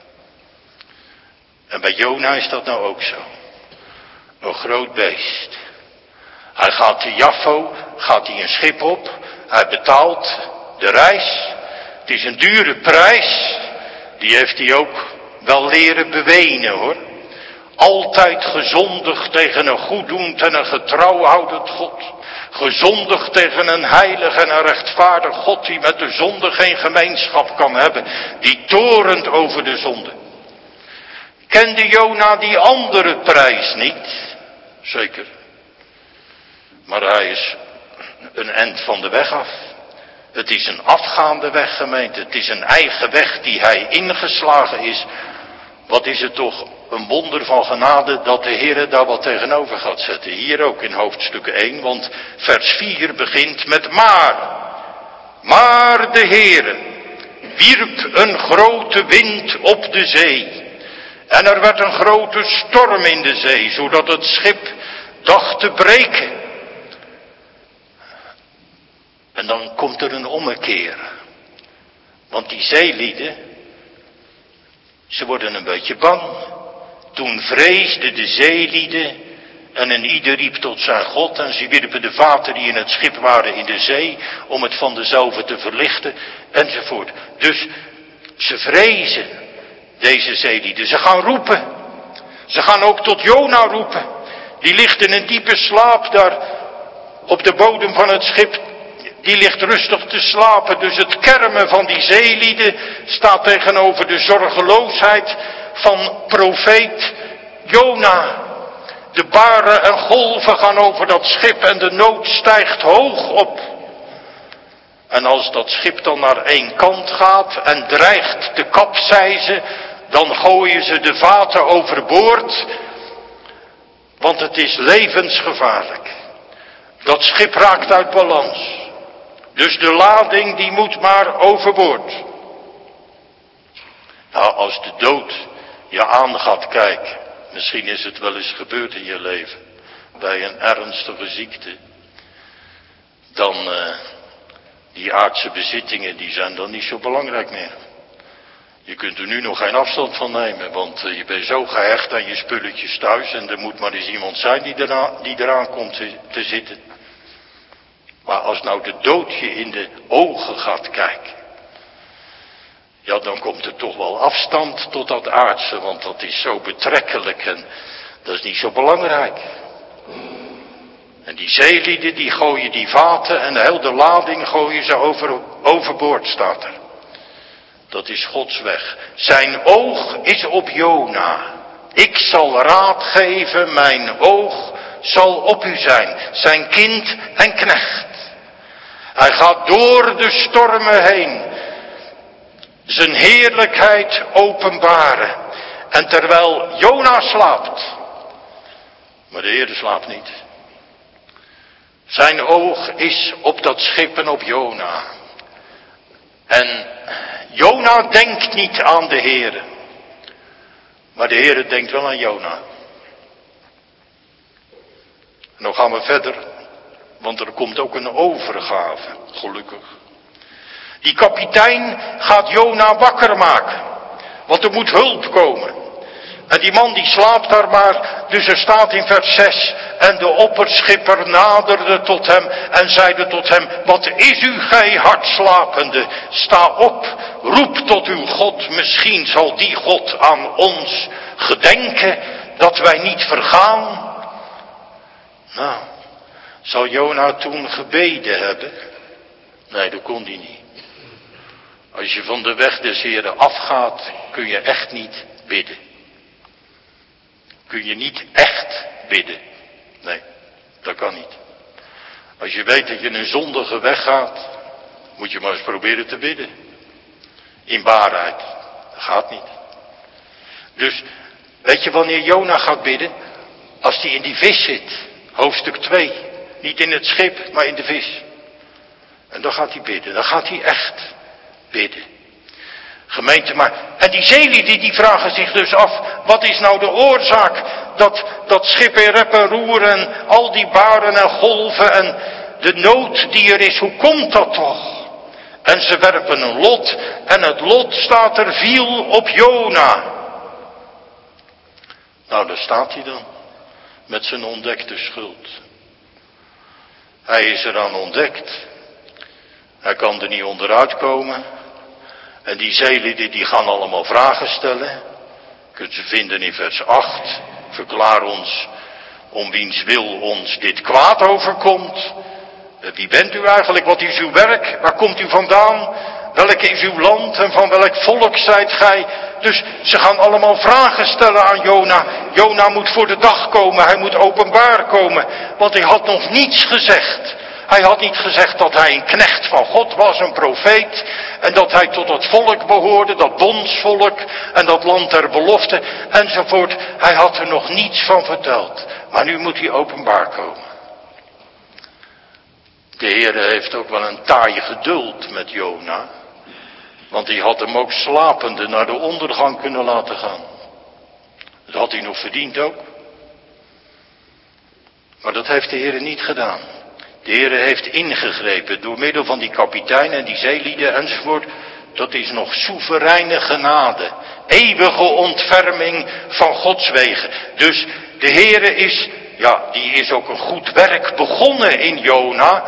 En bij Jona is dat nou ook zo. Een groot beest. Hij gaat te Jaffo, gaat hij een schip op. Hij betaalt de reis. Het is een dure prijs. Die heeft hij ook wel leren bewenen hoor. Altijd gezondigd tegen een goeddoend en een getrouwhoudend God. Gezondigd tegen een heilig en een rechtvaardig God die met de zonde geen gemeenschap kan hebben. Die torent over de zonde. Kende Jona die andere prijs niet? Zeker. Maar hij is een eind van de weg af. Het is een afgaande weg, gemeente. Het is een eigen weg die hij ingeslagen is. Wat is het toch een wonder van genade dat de Heer daar wat tegenover gaat zetten. Hier ook in hoofdstuk één, want vers vier begint met maar. Maar de Heer wierp een grote wind op de zee. En er werd een grote storm in de zee, zodat het schip dacht te breken. En dan komt er een ommekeer. Want die zeelieden, ze worden een beetje bang. toen vreesden de zeelieden en een ieder riep tot zijn God en ze wierpen de vaten die in het schip waren in de zee om het van dezelfde te verlichten enzovoort. Dus ze vrezen, deze zeelieden. Ze gaan roepen. Ze gaan ook tot Jona roepen. Die ligt in een diepe slaap daar op de bodem van het schip. Die ligt rustig te slapen. Dus het kermen van die zeelieden staat tegenover de zorgeloosheid van profeet Jona. De baren en golven gaan over dat schip en de nood stijgt hoog op. En als dat schip dan naar één kant gaat en dreigt te kapseizen, dan gooien ze de vaten overboord. Want het is levensgevaarlijk. Dat schip raakt uit balans. Dus de lading die moet maar overboord. Nou, als de dood je aan gaat kijken, misschien is het wel eens gebeurd in je leven, bij een ernstige ziekte, dan uh, die aardse bezittingen, die zijn dan niet zo belangrijk meer. Je kunt er nu nog geen afstand van nemen, want uh, je bent zo gehecht aan je spulletjes thuis en er moet maar eens iemand zijn die eraan, die eraan komt te, te zitten. Maar als nou de dood je in de ogen gaat kijken, ja, dan komt er toch wel afstand tot dat aardse, want dat is zo betrekkelijk en dat is niet zo belangrijk. En die zeelieden die gooien die vaten en de hele lading gooien ze over, overboord, staat er. Dat is Gods weg. Zijn oog is op Jona. Ik zal raad geven, mijn oog zal op u zijn. Zijn kind en knecht. Hij gaat door de stormen heen. Zijn heerlijkheid openbaren. En terwijl Jona slaapt. Maar de Heer slaapt niet. Zijn oog is op dat schip en op Jona. En Jona denkt niet aan de Heer. Maar de Heer denkt wel aan Jona. En dan gaan we verder. Want er komt ook een overgave. Gelukkig. Die kapitein gaat Jona wakker maken. Want er moet hulp komen. En die man die slaapt daar maar. Dus er staat in vers zes. En de opperschipper naderde tot hem. En zeide tot hem. Wat is u, gij hardslapende? Sta op. Roep tot uw God. Misschien zal die God aan ons gedenken. Dat wij niet vergaan. Nou. Zal Jona toen gebeden hebben? Nee, dat kon hij niet. Als je van de weg des Heren afgaat, kun je echt niet bidden. Kun je niet echt bidden. Nee, dat kan niet. Als je weet dat je een zondige weg gaat, moet je maar eens proberen te bidden. In waarheid. Dat gaat niet. Dus, weet je wanneer Jona gaat bidden? Als hij in die vis zit. Hoofdstuk twee. Niet in het schip, maar in de vis. En dan gaat hij bidden. Dan gaat hij echt bidden. Gemeente, maar... En die zeelieden die vragen zich dus af... Wat is nou de oorzaak dat dat schip in rep en roer en al die baren en golven en de nood die er is, hoe komt dat toch? En ze werpen een lot en het lot staat er viel op Jona. Nou, daar staat hij dan. Met zijn ontdekte schuld. Hij is eraan ontdekt. Hij kan er niet onderuit komen. En die zeelieden die gaan allemaal vragen stellen. Kunt ze vinden in vers acht. Verklaar ons om wiens wil ons dit kwaad overkomt. Wie bent u eigenlijk? Wat is uw werk? Waar komt u vandaan? Welk is uw land en van welk volk zijt gij? Dus ze gaan allemaal vragen stellen aan Jona. Jona moet voor de dag komen. Hij moet openbaar komen. Want hij had nog niets gezegd. Hij had niet gezegd dat hij een knecht van God was, een profeet. En dat hij tot het volk behoorde, dat bondsvolk en dat land der belofte enzovoort. Hij had er nog niets van verteld. Maar nu moet hij openbaar komen. De Heer heeft ook wel een taai geduld met Jona. Want hij had hem ook slapende naar de ondergang kunnen laten gaan. Dat had hij nog verdiend ook. Maar dat heeft de Heer niet gedaan. De Heer heeft ingegrepen door middel van die kapitein en die zeelieden enzovoort. Dat is nog soevereine genade eeuwige ontferming van Gods wegen. Dus de Heere is, ja, die is ook een goed werk begonnen in Jona.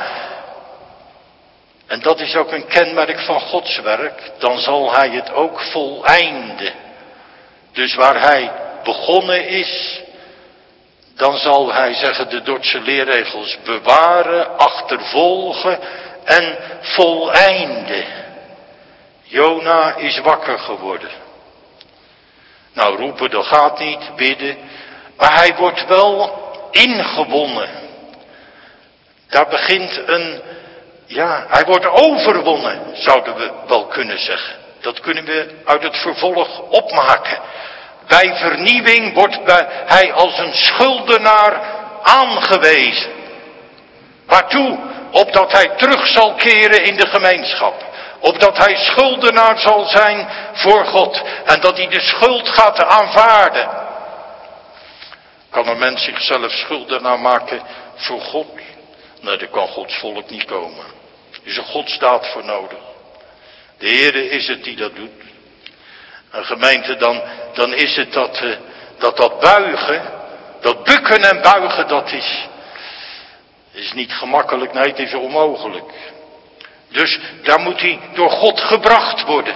En dat is ook een kenmerk van Gods werk. Dan zal hij het ook voleinden. Dus waar hij begonnen is, dan zal hij, zeggen de Dordtse leerregels, bewaren, achtervolgen en voleinden. Jona is wakker geworden. Nou, roepen dat gaat niet, bidden. Maar hij wordt wel ingewonnen. Daar begint een, ja, hij wordt overwonnen, zouden we wel kunnen zeggen. Dat kunnen we uit het vervolg opmaken. Bij vernieuwing wordt hij als een schuldenaar aangewezen. Waartoe? Opdat hij terug zal keren in de gemeenschap. Opdat hij schuldenaar zal zijn voor God. En dat hij de schuld gaat aanvaarden. Kan een mens zichzelf schuldenaar maken voor God? Nee, daar kan Gods volk niet komen. Er is een godsdaad voor nodig. De Heere is het die dat doet. Een gemeente, dan, dan is het dat, uh, dat dat buigen, dat bukken en buigen, dat is, is niet gemakkelijk, nee, het is onmogelijk. Dus daar moet hij door God gebracht worden.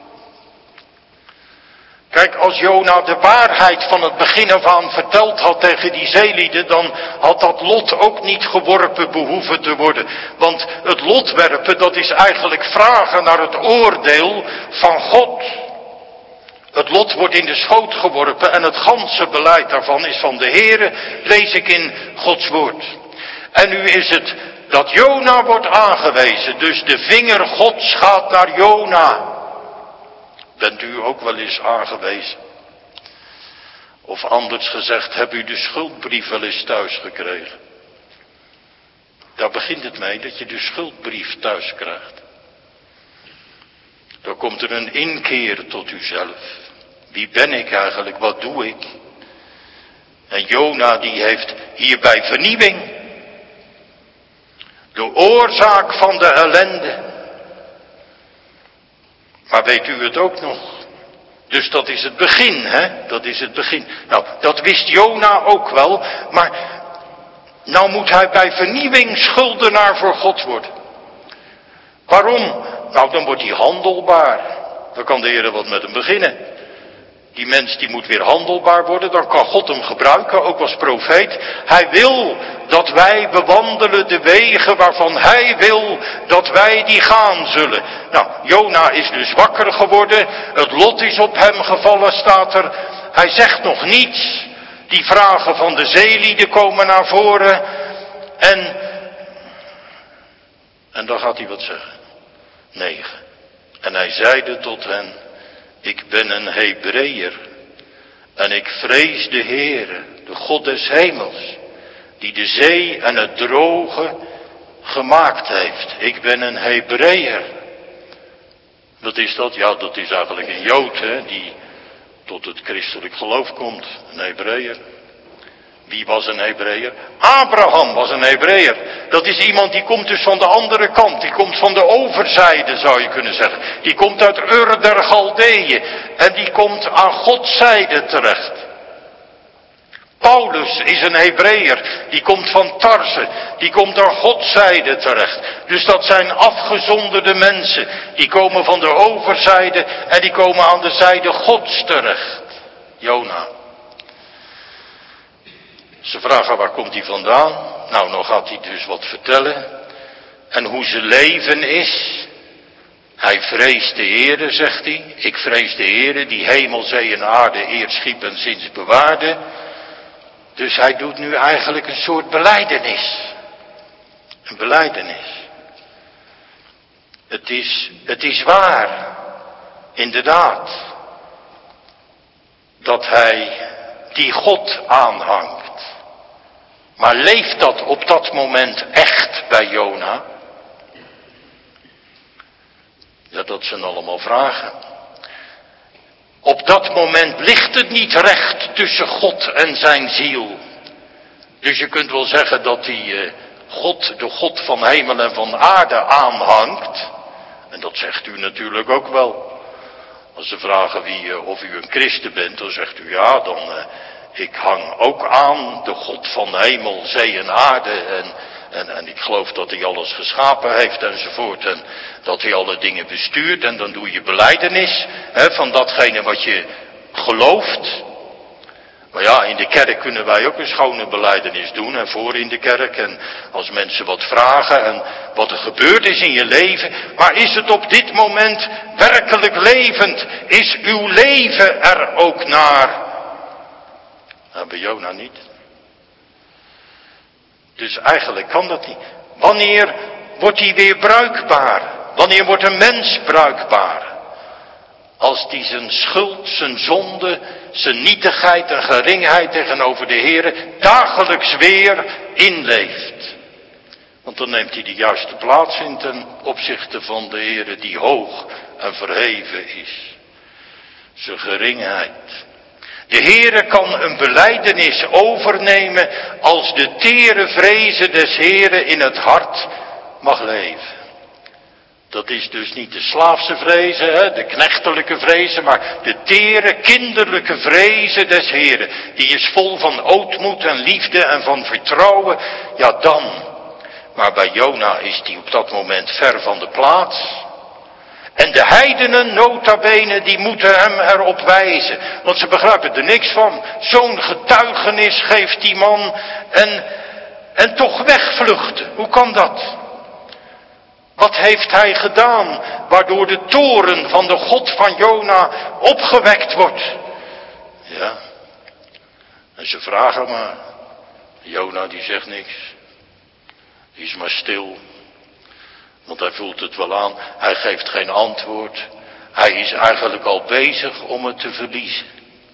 Kijk, als Jona de waarheid van het begin af aan verteld had tegen die zeelieden, dan had dat lot ook niet geworpen behoeven te worden. Want het lot werpen, dat is eigenlijk vragen naar het oordeel van God. Het lot wordt in de schoot geworpen en het ganse beleid daarvan is van de Heere, lees ik in Gods woord. En nu is het dat Jona wordt aangewezen, dus de vinger Gods gaat naar Jona. Bent u ook wel eens aangewezen? Of anders gezegd, hebt u de schuldbrief wel eens thuis gekregen? Daar begint het mee, dat je de schuldbrief thuis krijgt. Dan komt er een inkeer tot uzelf. Wie ben ik eigenlijk? Wat doe ik? En Jona die heeft hierbij vernieuwing. De oorzaak van de ellende. Maar weet u het ook nog? Dus dat is het begin, hè? Dat is het begin. Nou, dat wist Jona ook wel. Maar nou moet hij bij vernieuwing schuldenaar voor God worden. Waarom? Nou, dan wordt hij handelbaar. Dan kan de Heer wat met hem beginnen. Die mens die moet weer handelbaar worden, dan kan God hem gebruiken, ook als profeet. Hij wil dat wij bewandelen de wegen waarvan hij wil dat wij die gaan zullen. Nou, Jona is dus wakker geworden, het lot is op hem gevallen, staat er. Hij zegt nog niets. Die vragen van de zeelieden komen naar voren. En, en dan gaat hij wat zeggen. negen. En hij zeide tot hen: ik ben een Hebreeër en ik vrees de Heere, de God des hemels, die de zee en het droge gemaakt heeft. Ik ben een Hebreeër. Wat is dat? Ja, dat is eigenlijk een Jood, hè, die tot het christelijk geloof komt. Een Hebreeër. Wie was een Hebreeër? Abraham was een Hebreeër. Dat is iemand die komt dus van de andere kant. Die komt van de overzijde, zou je kunnen zeggen. Die komt uit Ur der Galdeeën. En die komt aan Gods zijde terecht. Paulus is een Hebreeër. Die komt van Tarse. Die komt aan Gods zijde terecht. Dus dat zijn afgezonderde mensen. Die komen van de overzijde en die komen aan de zijde Gods terecht. Jona. Ze vragen waar komt hij vandaan? Nou, nou gaat hij dus wat vertellen. En hoe zijn leven is. Hij vreest de Heere, zegt hij. Ik vrees de Heere die hemel, zee en aarde eerst schiep en sinds bewaarde. Dus hij doet nu eigenlijk een soort belijdenis. Een belijdenis. Het is, het is waar. Inderdaad. Dat hij die God aanhangt. Maar leeft dat op dat moment echt bij Jona? Ja, dat zijn allemaal vragen. Op dat moment ligt het niet recht tussen God en zijn ziel. Dus je kunt wel zeggen dat hij uh, God, de God van hemel en van aarde aanhangt. En dat zegt u natuurlijk ook wel. Als ze vragen wie, of u een christen bent, dan zegt u ja, dan uh, ik hang ook aan de God van hemel, zee en aarde en, en, en ik geloof dat hij alles geschapen heeft enzovoort en dat hij alle dingen bestuurt en dan doe je belijdenis hè, van datgene wat je gelooft. Maar ja, in de kerk kunnen wij ook een schone belijdenis doen en voor in de kerk en als mensen wat vragen en wat er gebeurd is in je leven. Maar is het op dit moment werkelijk levend? Is uw leven er ook naar? Nou, bij Jona niet. Dus eigenlijk kan dat niet. Wanneer wordt hij weer bruikbaar? Wanneer wordt een mens bruikbaar? Als die zijn schuld, zijn zonde, zijn nietigheid en geringheid tegenover de Heere dagelijks weer inleeft. Want dan neemt hij de juiste plaats in ten opzichte van de Heere die hoog en verheven is. Zijn geringheid. De Heere kan een belijdenis overnemen als de tere vrezen des Heeren in het hart mag leven. Dat is dus niet de slaafse vrezen, hè, de knechtelijke vrezen, maar de tere kinderlijke vrezen des Heeren. Die is vol van ootmoed en liefde en van vertrouwen. Ja dan. Maar bij Jona is die op dat moment ver van de plaats. En de heidenen nota bene die moeten hem erop wijzen. Want ze begrijpen er niks van. Zo'n getuigenis geeft die man en, en toch wegvluchten. Hoe kan dat? Wat heeft hij gedaan waardoor de toren van de God van Jona opgewekt wordt? Ja. En ze vragen maar. Jona die zegt niks. Die is maar stil. Want hij voelt het wel aan. Hij geeft geen antwoord. Hij is eigenlijk al bezig om het te verliezen.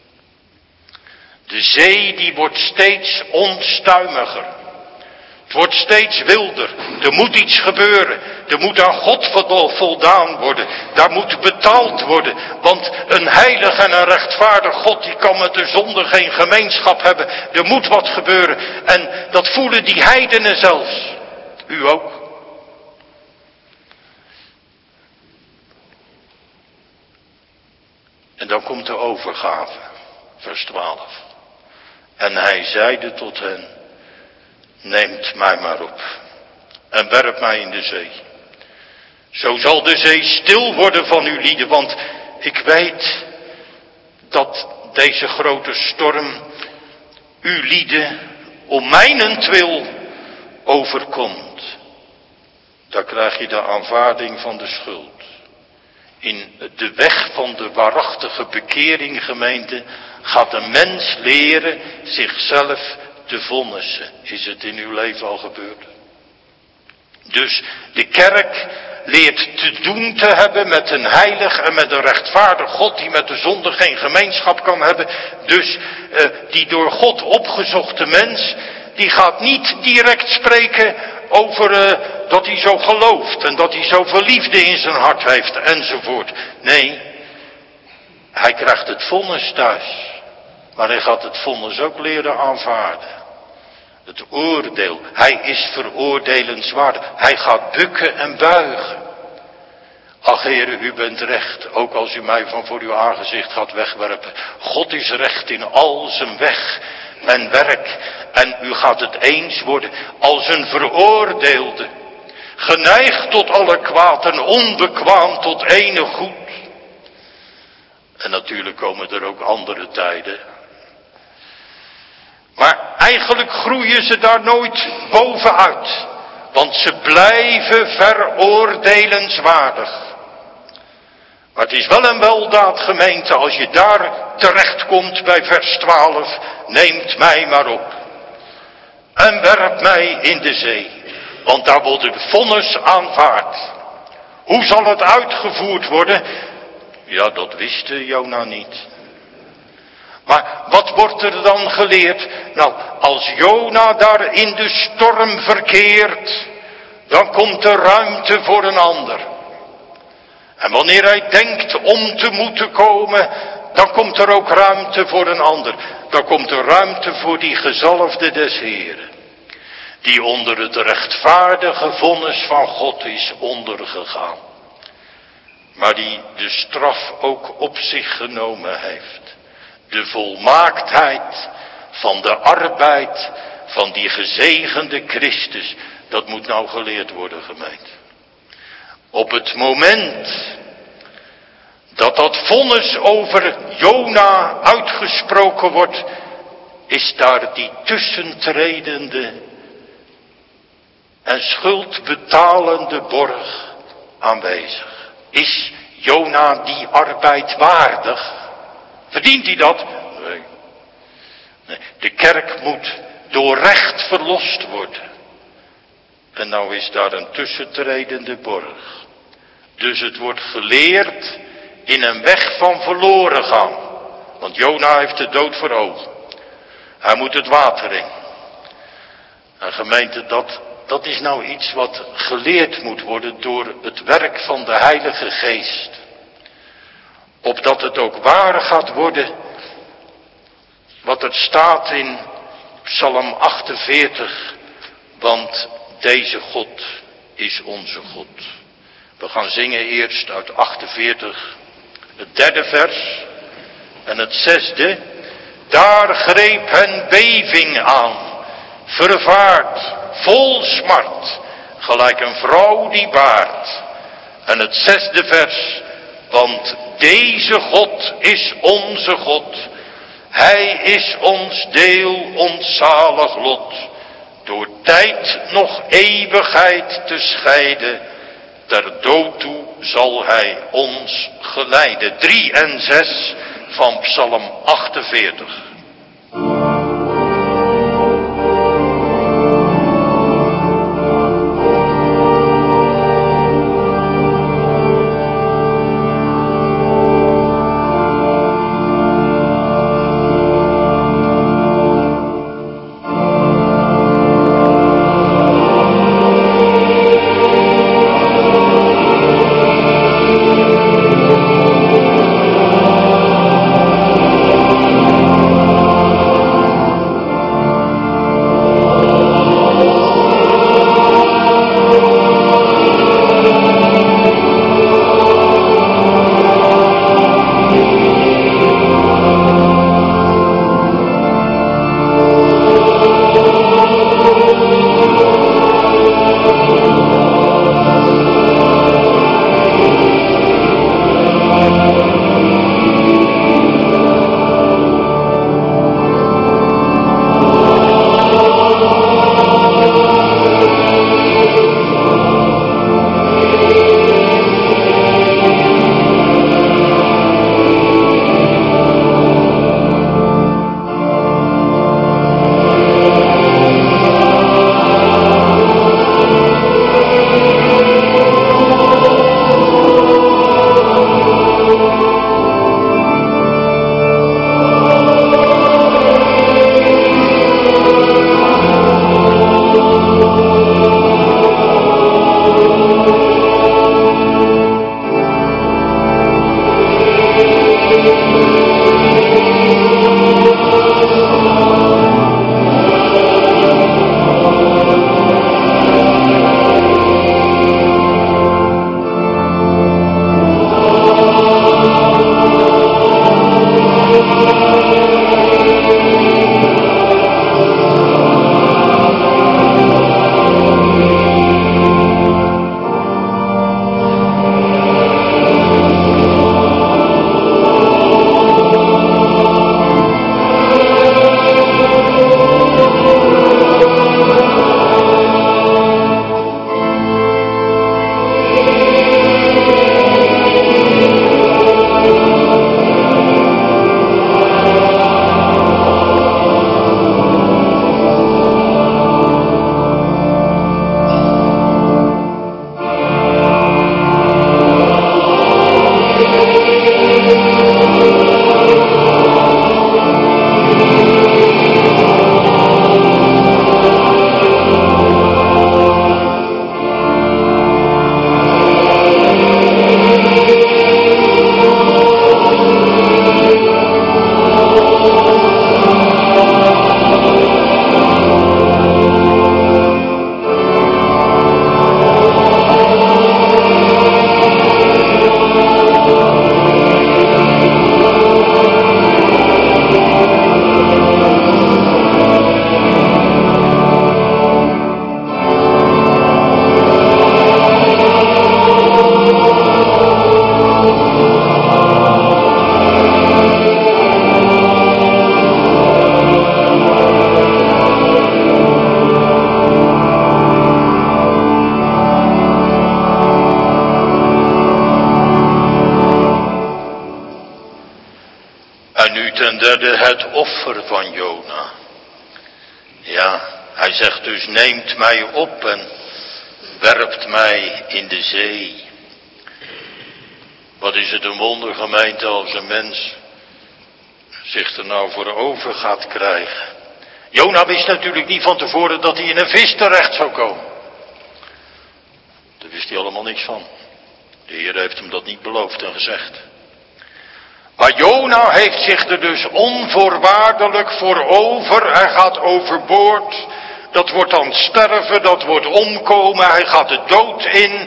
De zee die wordt steeds onstuimiger. Het wordt steeds wilder. Er moet iets gebeuren. Er moet aan God voldaan worden. Daar moet betaald worden. Want een heilig en een rechtvaardig God die kan met de zonde geen gemeenschap hebben. Er moet wat gebeuren. En dat voelen die heidenen zelfs. U ook. En dan komt de overgave. Vers twaalf. En hij zeide tot hen. Neemt mij maar op. En werp mij in de zee. Zo zal de zee stil worden van uw lieden. Want ik weet dat deze grote storm uw lieden om mijnentwil overkomt. Daar krijg je de aanvaarding van de schuld. In de weg van de waarachtige bekering, gemeente, gaat een mens leren zichzelf te vonnissen. Is het in uw leven al gebeurd? Dus de kerk leert te doen te hebben met een heilig en met een rechtvaardig God die met de zonde geen gemeenschap kan hebben. Dus uh, die door God opgezochte mens, die gaat niet direct spreken over uh, dat hij zo gelooft en dat hij zoveel liefde in zijn hart heeft enzovoort. Nee, hij krijgt het vonnis thuis. Maar hij gaat het vonnis ook leren aanvaarden. Het oordeel. Hij is veroordelenswaardig. Hij gaat bukken en buigen. Ach Heere, u bent recht. Ook als u mij van voor uw aangezicht gaat wegwerpen. God is recht in al zijn weg en werk. En u gaat het eens worden als een veroordeelde. Geneigd tot alle kwaad en onbekwaam tot enig goed. En natuurlijk komen er ook andere tijden. Maar eigenlijk groeien ze daar nooit bovenuit. Want ze blijven veroordelenswaardig. Maar het is wel een weldaad, gemeente, als je daar terechtkomt bij vers twaalf. Neemt mij maar op. En werp mij in de zee. Want daar wordt het vonnis aanvaard. Hoe zal het uitgevoerd worden? Ja, dat wist Jona niet. Maar wat wordt er dan geleerd? Nou, als Jona daar in de storm verkeert, dan komt er ruimte voor een ander. En wanneer hij denkt om te moeten komen, dan komt er ook ruimte voor een ander. Dan komt er ruimte voor die gezalfde des Heeren. Die onder het rechtvaardige vonnis van God is ondergegaan. maar die de straf ook op zich genomen heeft. De volmaaktheid van de arbeid van die gezegende Christus, dat moet nou geleerd worden, gemeente. Op het moment dat dat vonnis over Jona uitgesproken wordt, is daar die tussentredende en schuldbetalende borg aanwezig. Is Jona die arbeid waardig? Verdient hij dat? Nee. Nee. De kerk moet door recht verlost worden. En nou is daar een tussentredende borg. Dus het wordt geleerd in een weg van verloren gaan. Want Jona heeft de dood voor ogen. Hij moet het water in. En gemeente, dat, dat is nou iets wat geleerd moet worden door het werk van de Heilige Geest. Opdat het ook waar gaat worden wat er staat in Psalm achtenveertig. Want deze God is onze God. We gaan zingen eerst uit achtenveertig, het derde vers en het zesde. Daar greep hen beving aan, vervaard, vol smart, gelijk een vrouw die baart. En het zesde vers, want deze God is onze God. Hij is ons deel, ons zalig lot. Door tijd nog eeuwigheid te scheiden, ter dood toe zal hij ons geleiden. Drie en zes van Psalm achtenveertig. Ten derde het offer van Jona. Ja, hij zegt dus neemt mij op en werpt mij in de zee. Wat is het een wonder, gemeente, als een mens zich er nou voor over gaat krijgen. Jona wist natuurlijk niet van tevoren dat hij in een vis terecht zou komen. Daar wist hij allemaal niks van. De Heer heeft hem dat niet beloofd en gezegd. Maar Jona heeft zich er dus onvoorwaardelijk voor over. Hij gaat overboord. Dat wordt dan sterven, dat wordt omkomen. Hij gaat de dood in.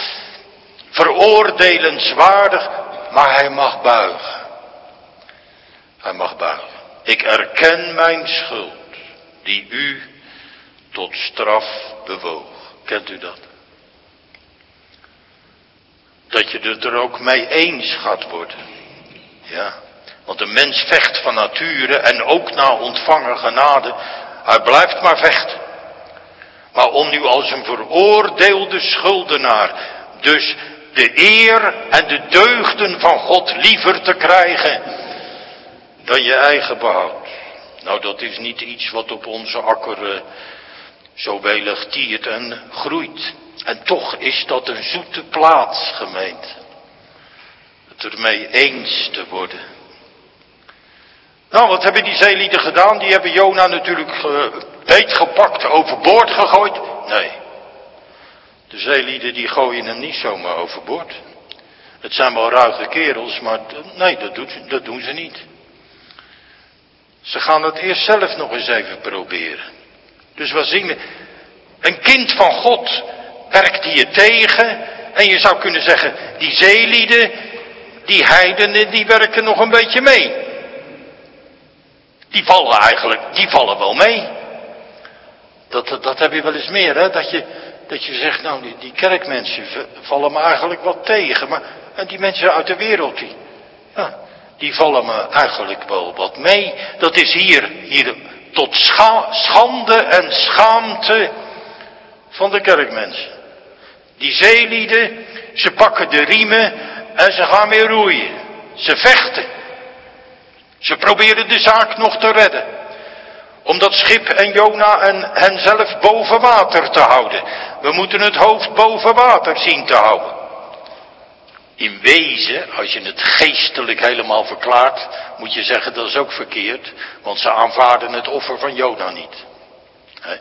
Veroordelenswaardig. Maar hij mag buigen. Hij mag buigen. Ik erken mijn schuld. Die u tot straf bewoog. Kent u dat? Dat je het er ook mee eens gaat worden. Ja, want een mens vecht van nature en ook na ontvangen genade. Hij blijft maar vechten. Maar om nu als een veroordeelde schuldenaar dus de eer en de deugden van God liever te krijgen dan je eigen behoud. Nou, dat is niet iets wat op onze akker uh, zo welig tiert en groeit. En toch is dat een zoete plaats, gemeente. Het ermee eens te worden. Nou, wat hebben die zeelieden gedaan? Die hebben Jona natuurlijk uh, beetgepakt, overboord gegooid. Nee. De zeelieden die gooien hem niet zomaar overboord. Het zijn wel ruige kerels, maar nee, dat, doet, dat doen ze niet. Ze gaan het eerst zelf nog eens even proberen. Dus wat zien we? Een kind van God werkt hier tegen. En je zou kunnen zeggen, die zeelieden, die heidenen, die werken nog een beetje mee. Die vallen eigenlijk, die vallen wel mee. Dat, dat, dat heb je wel eens meer, hè. Dat je, dat je zegt, nou die, die kerkmensen vallen me eigenlijk wat tegen. Maar en die mensen uit de wereld, die, ja, die vallen me eigenlijk wel wat mee. Dat is hier, hier tot scha- schande en schaamte van de kerkmensen. Die zeelieden, ze pakken de riemen en ze gaan weer roeien. Ze vechten. Ze proberen de zaak nog te redden. Om dat schip en Jona en henzelf boven water te houden. We moeten het hoofd boven water zien te houden. In wezen, als je het geestelijk helemaal verklaart, moet je zeggen dat is ook verkeerd. Want ze aanvaarden het offer van Jona niet. He?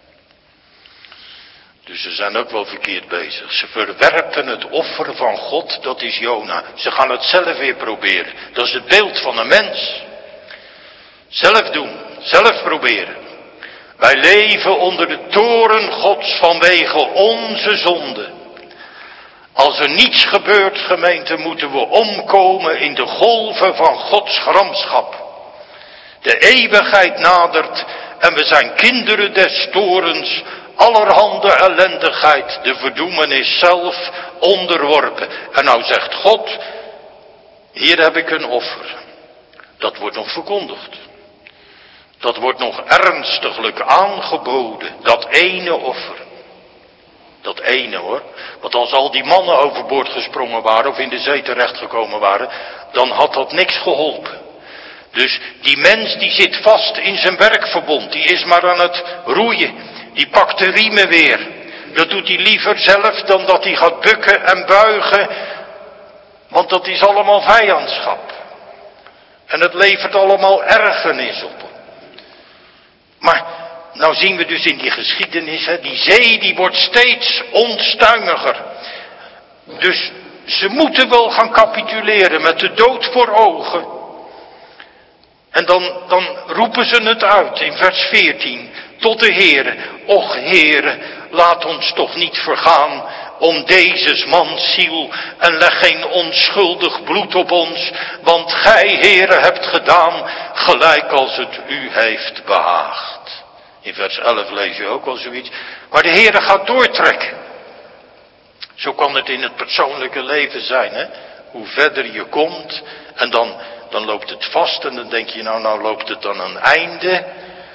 Dus ze zijn ook wel verkeerd bezig. Ze verwerpen het offer van God, dat is Jona. Ze gaan het zelf weer proberen. Dat is het beeld van een mens. Zelf doen, zelf proberen. Wij leven onder de toren Gods vanwege onze zonde. Als er niets gebeurt, gemeente, moeten we omkomen in de golven van Gods gramschap. De eeuwigheid nadert en we zijn kinderen des torens, allerhande ellendigheid, de verdoemenis zelf onderworpen. En nou zegt God, hier heb ik een offer. Dat wordt nog verkondigd. Dat wordt nog ernstiglijk aangeboden, dat ene offer. Dat ene hoor. Want als al die mannen overboord gesprongen waren of in de zee terechtgekomen waren, dan had dat niks geholpen. Dus die mens die zit vast in zijn werkverbond, die is maar aan het roeien. Die pakt de riemen weer. Dat doet hij liever zelf dan dat hij gaat bukken en buigen. Want dat is allemaal vijandschap. En het levert allemaal ergernis op. Maar nou zien we dus in die geschiedenis, hè, die zee die wordt steeds onstuimiger. Dus ze moeten wel gaan capituleren met de dood voor ogen. En dan, dan roepen ze het uit in vers veertien tot de Heere. Och Heere, laat ons toch niet vergaan om deze mans ziel en leg geen onschuldig bloed op ons. Want gij Heere hebt gedaan gelijk als het u heeft behaagd. In vers elf lees je ook al zoiets. Maar de Heere gaat doortrekken. Zo kan het in het persoonlijke leven zijn. Hè? Hoe verder je komt en dan, dan loopt het vast en dan denk je nou, nou loopt het dan een einde.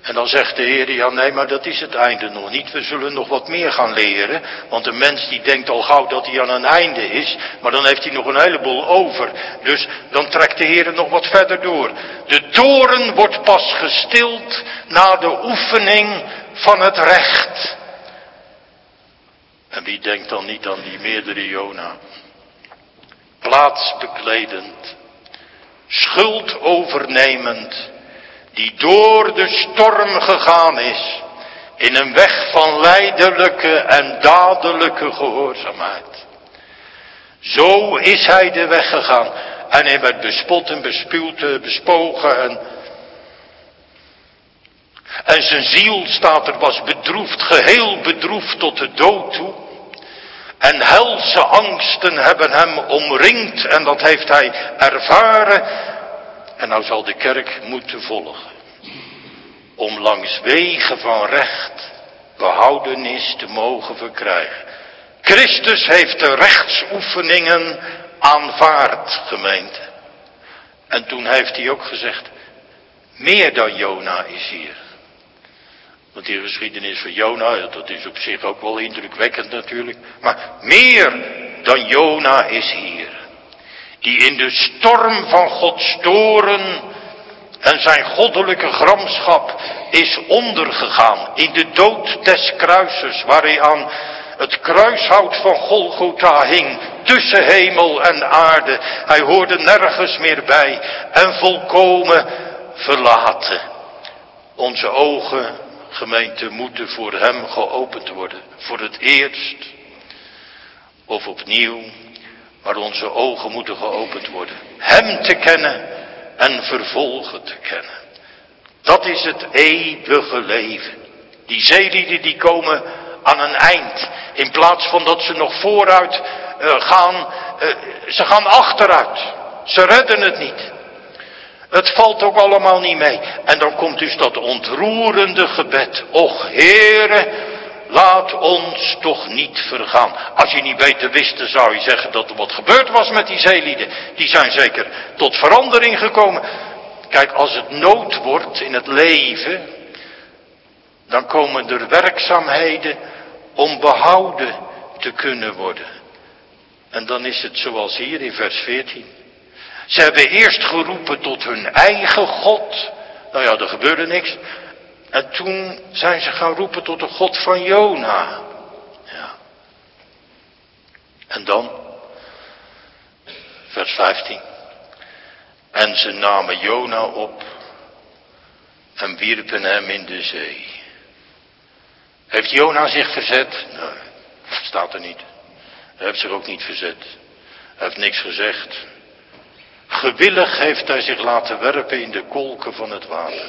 En dan zegt de Heer, ja nee, maar dat is het einde nog niet. We zullen nog wat meer gaan leren. Want een mens die denkt al gauw dat hij aan een einde is. Maar dan heeft hij nog een heleboel over. Dus dan trekt de Heer nog wat verder door. De toorn wordt pas gestild na de oefening van het recht. En wie denkt dan niet aan die meerdere Jona? Plaatsbekledend, schuld overnemend, die door de storm gegaan is, in een weg van lijdelijke en dadelijke gehoorzaamheid. Zo is hij de weg gegaan. En hij werd bespot en bespuwd, bespogen. En, en zijn ziel, staat er, was bedroefd, geheel bedroefd tot de dood toe. En helse angsten hebben hem omringd en dat heeft hij ervaren. En nou zal de kerk moeten volgen. Om langs wegen van recht behoudenis te mogen verkrijgen. Christus heeft de rechtsoefeningen aanvaard, gemeente. En toen heeft hij ook gezegd, meer dan Jona is hier. Want die geschiedenis van Jona, dat is op zich ook wel indrukwekkend natuurlijk. Maar meer dan Jona is hier. Die in de storm van Gods toorn en zijn goddelijke gramschap is ondergegaan. In de dood des kruises, waar hij aan het kruishout van Golgotha hing. Tussen hemel en aarde. Hij hoorde nergens meer bij. En volkomen verlaten. Onze ogen, gemeente, moeten voor hem geopend worden. Voor het eerst. Of opnieuw. Maar onze ogen moeten geopend worden. Hem te kennen en vervolgen te kennen. Dat is het eeuwige leven. Die zeelieden die komen aan een eind. In plaats van dat ze nog vooruit uh, gaan. Uh, ze gaan achteruit. Ze redden het niet. Het valt ook allemaal niet mee. En dan komt dus dat ontroerende gebed. Och Heere, laat ons toch niet vergaan. Als je niet beter wist, dan zou je zeggen dat er wat gebeurd was met die zeelieden. Die zijn zeker tot verandering gekomen. Kijk, als het nood wordt in het leven, dan komen er werkzaamheden om behouden te kunnen worden. En dan is het zoals hier in vers veertien. Ze hebben eerst geroepen tot hun eigen God. Nou ja, er gebeurde niks. En toen zijn ze gaan roepen tot de God van Jona. Ja. En dan, vers vijftien. En ze namen Jona op en wierpen hem in de zee. Heeft Jona zich verzet? Nee, staat er niet. Hij heeft zich ook niet verzet. Hij heeft niks gezegd. Gewillig heeft hij zich laten werpen in de kolken van het water.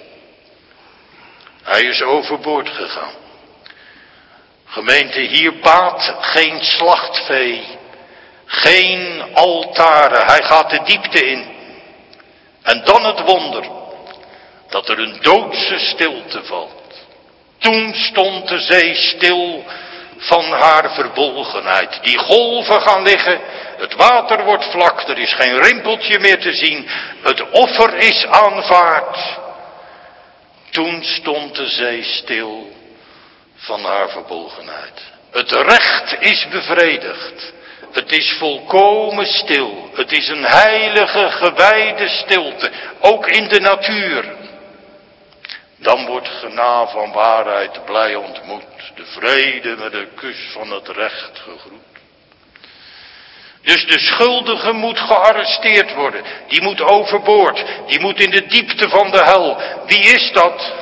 Hij is overboord gegaan. Gemeente, hier baat geen slachtvee, geen altaren. Hij gaat de diepte in. En dan het wonder, dat er een doodse stilte valt. Toen stond de zee stil van haar verbolgenheid. Die golven gaan liggen, het water wordt vlak, er is geen rimpeltje meer te zien. Het offer is aanvaard. Toen stond de zee stil van haar verbolgenheid. Het recht is bevredigd. Het is volkomen stil. Het is een heilige, gewijde stilte. Ook in de natuur. Dan wordt gena van waarheid blij ontmoet. De vrede met de kus van het recht gegroet. Dus de schuldige moet gearresteerd worden. Die moet overboord. Die moet in de diepte van de hel. Wie is dat?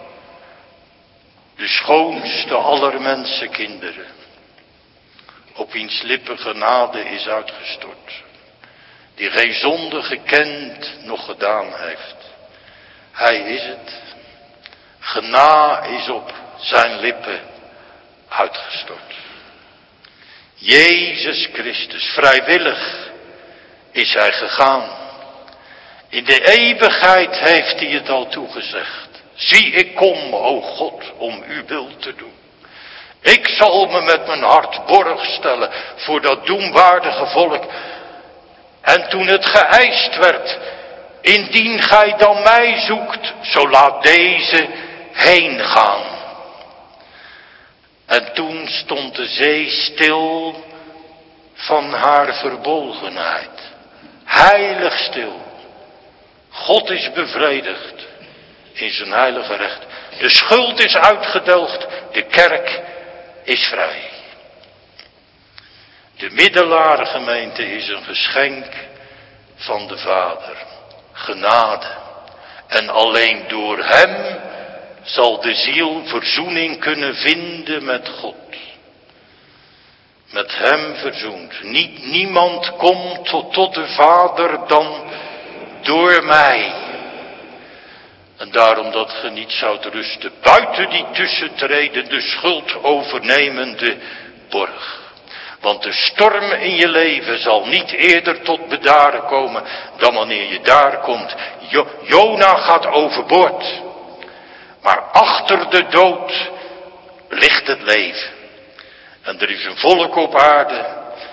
De schoonste aller mensenkinderen. Op wiens lippen genade is uitgestort. Die geen zonde gekend nog gedaan heeft. Hij is het. Gena is op zijn lippen uitgestort. Jezus Christus, vrijwillig is hij gegaan. In de eeuwigheid heeft hij het al toegezegd. Zie, ik kom, o God, om uw wil te doen. Ik zal me met mijn hart borg stellen voor dat doemwaardige volk. En toen het geëist werd, indien gij dan mij zoekt, zo laat deze heen gaan. En toen stond de zee stil van haar verbolgenheid. Heilig stil. God is bevredigd in zijn heilige recht. De schuld is uitgedelgd. De kerk is vrij. De middelaargemeente is een geschenk van de Vader. Genade. En alleen door hem zal de ziel verzoening kunnen vinden met God. Met hem verzoend. Niet, niemand komt tot, tot de Vader dan door mij. En daarom dat ge niet zoudt rusten buiten die tussentredende schuld overnemende borg. Want de storm in je leven zal niet eerder tot bedaren komen dan wanneer je daar komt. Jo- Jona gaat overboord. Maar achter de dood ligt het leven. En er is een volk op aarde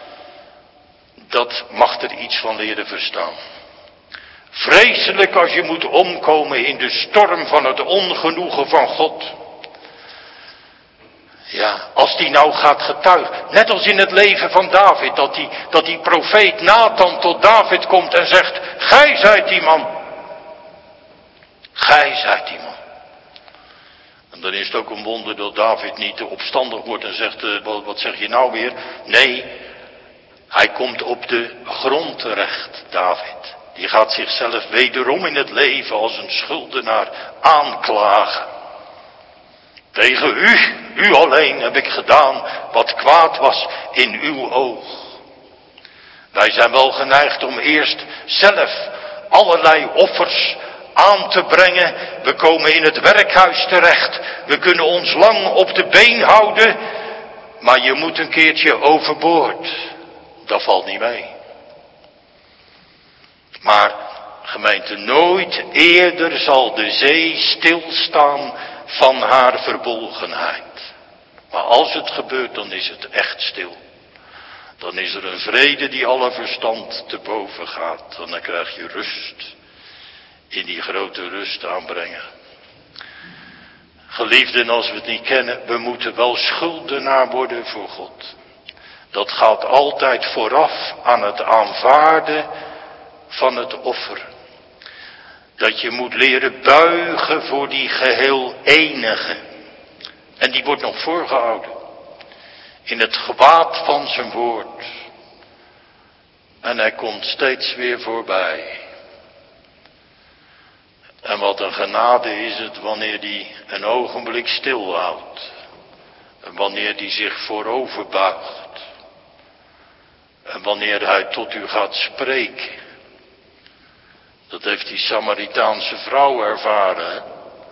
dat mag er iets van leren verstaan. Vreselijk als je moet omkomen in de storm van het ongenoegen van God. Ja, als die nou gaat getuigen, net als in het leven van David, dat die, dat die profeet Nathan tot David komt en zegt, gij zijt die man. Gij zijt die man. En dan is het ook een wonder dat David niet opstandig wordt en zegt, uh, wat, wat zeg je nou weer? Nee, hij komt op de grond terecht, David. Die gaat zichzelf wederom in het leven als een schuldenaar aanklagen. Tegen u, u alleen heb ik gedaan wat kwaad was in uw oog. Wij zijn wel geneigd om eerst zelf allerlei offers aan te brengen. We komen in het werkhuis terecht. We kunnen ons lang op de been houden. Maar je moet een keertje overboord. Dat valt niet mee. Maar gemeente, nooit eerder zal de zee stilstaan van haar verbolgenheid. Maar als het gebeurt, dan is het echt stil. Dan is er een vrede die alle verstand te boven gaat. Dan krijg je rust. In die grote rust aanbrengen. Geliefden, als we het niet kennen, we moeten wel schuldenaar worden voor God. Dat gaat altijd vooraf aan het aanvaarden van het offer. Dat je moet leren buigen voor die geheel enige. En die wordt nog voorgehouden. In het gewaad van zijn woord. En hij komt steeds weer voorbij. En wat een genade is het wanneer die een ogenblik stilhoudt. En wanneer die zich voorover buigt. En wanneer hij tot u gaat spreken. Dat heeft die Samaritaanse vrouw ervaren. Hè?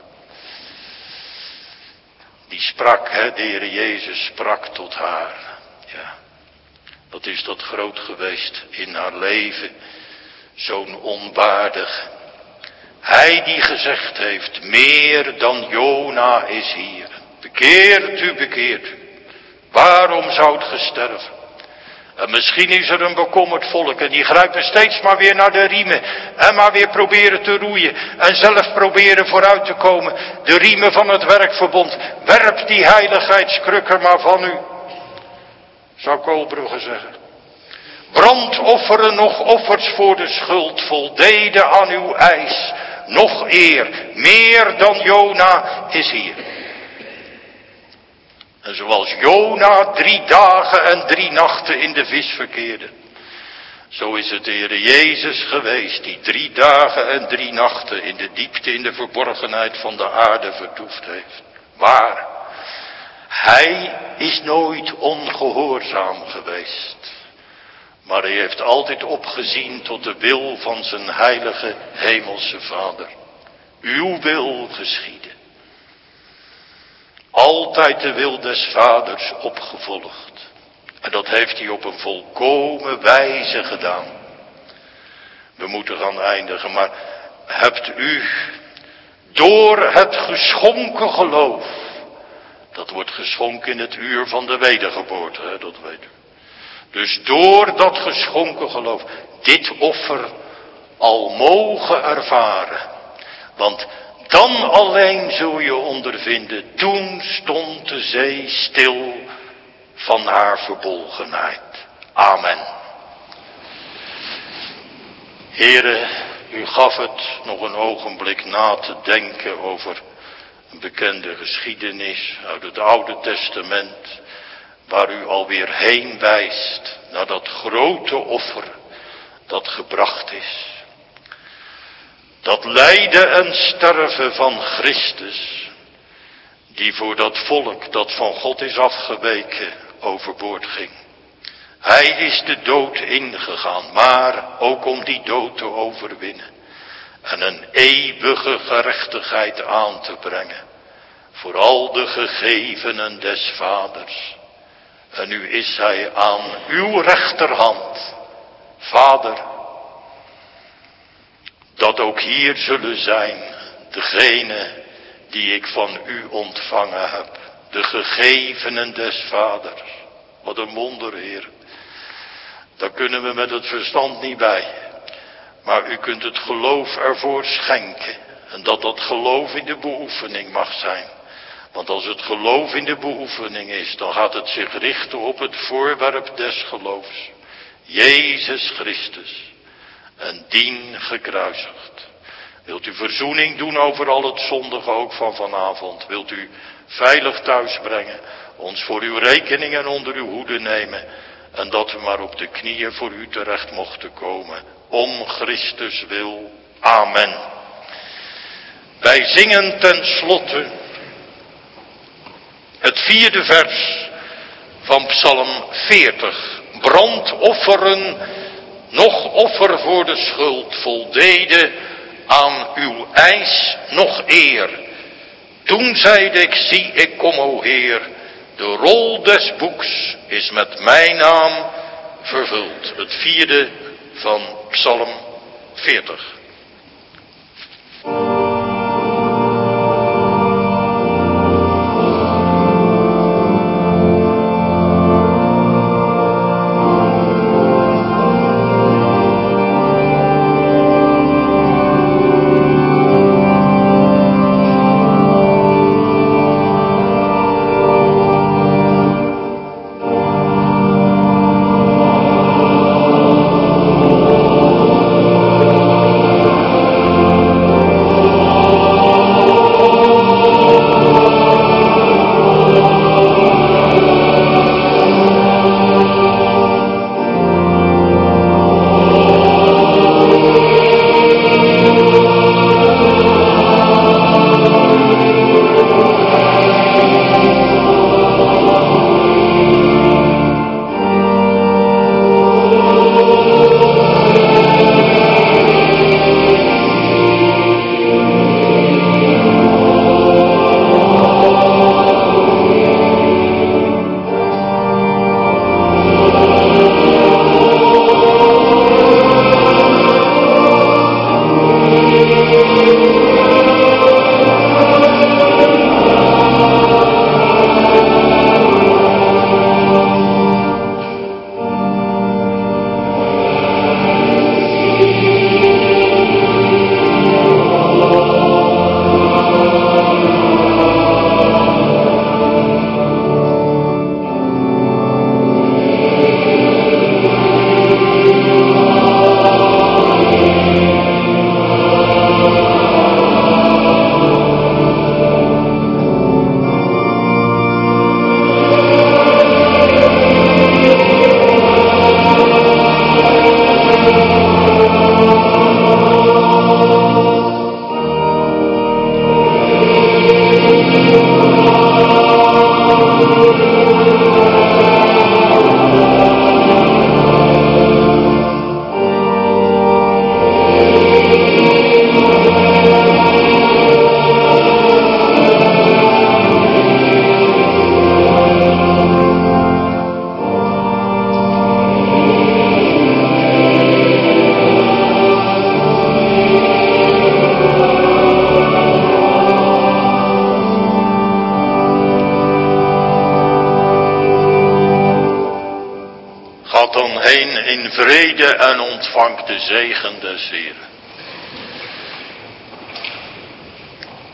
Die sprak, hè, de Heer Jezus sprak tot haar. Ja. Wat is dat groot geweest in haar leven. Zo'n onwaardig. Hij die gezegd heeft, meer dan Jona is hier. Bekeert u, bekeert u. Waarom zoudt ge sterven? En misschien is er een bekommerd volk en die grijpen steeds maar weer naar de riemen. En maar weer proberen te roeien. En zelf proberen vooruit te komen. De riemen van het werkverbond. Werp die heiligheidskrukker maar van u. Zou Koolbrugge zeggen. Brandofferen nog offers voor de schuld. Voldeden aan uw eis. Nog eer. Meer dan Jona is hier. En zoals Jona drie dagen en drie nachten in de vis verkeerde. Zo is het de Heer Jezus geweest die drie dagen en drie nachten in de diepte, in de verborgenheid van de aarde vertoefd heeft. Waar? Hij is nooit ongehoorzaam geweest. Maar hij heeft altijd opgezien tot de wil van zijn heilige hemelse Vader. Uw wil geschieden. Altijd de wil des Vaders opgevolgd. En dat heeft hij op een volkomen wijze gedaan. We moeten gaan eindigen, maar hebt u door het geschonken geloof. Dat wordt geschonken in het uur van de wedergeboorte, hè, dat weet u. Dus door dat geschonken geloof dit offer al mogen ervaren. Want Dan alleen zul je ondervinden, toen stond de zee stil van haar verbolgenheid. Amen. Here, u gaf het nog een ogenblik na te denken over een bekende geschiedenis uit het Oude Testament, waar u alweer heen wijst naar dat grote offer dat gebracht is. Dat lijden en sterven van Christus, die voor dat volk dat van God is afgeweken overboord ging. Hij is de dood ingegaan, maar ook om die dood te overwinnen en een eeuwige gerechtigheid aan te brengen voor al de gegevenen des Vaders. En nu is hij aan uw rechterhand, Vader, dat ook hier zullen zijn degene die ik van u ontvangen heb, de gegevenen des Vaders. Wat een wonder, Heer. Daar kunnen we met het verstand niet bij. Maar u kunt het geloof ervoor schenken. En dat dat geloof in de beoefening mag zijn. Want als het geloof in de beoefening is, dan gaat het zich richten op het voorwerp des geloofs. Jezus Christus. En dien gekruisigd. Wilt u verzoening doen over al het zondige ook van vanavond? Wilt u veilig thuis brengen? Ons voor uw rekening en onder uw hoede nemen? En dat we maar op de knieën voor u terecht mochten komen. Om Christus wil. Amen. Wij zingen ten slotte het vierde vers van Psalm veertig. Brandofferen, nog offer voor de schuld, voldeden aan uw eis nog eer. Toen zeide ik, zie ik kom, o Heer, de rol des boeks is met mijn naam vervuld. Het vierde van Psalm veertig. In vrede en ontvangt de zegen des Heeren.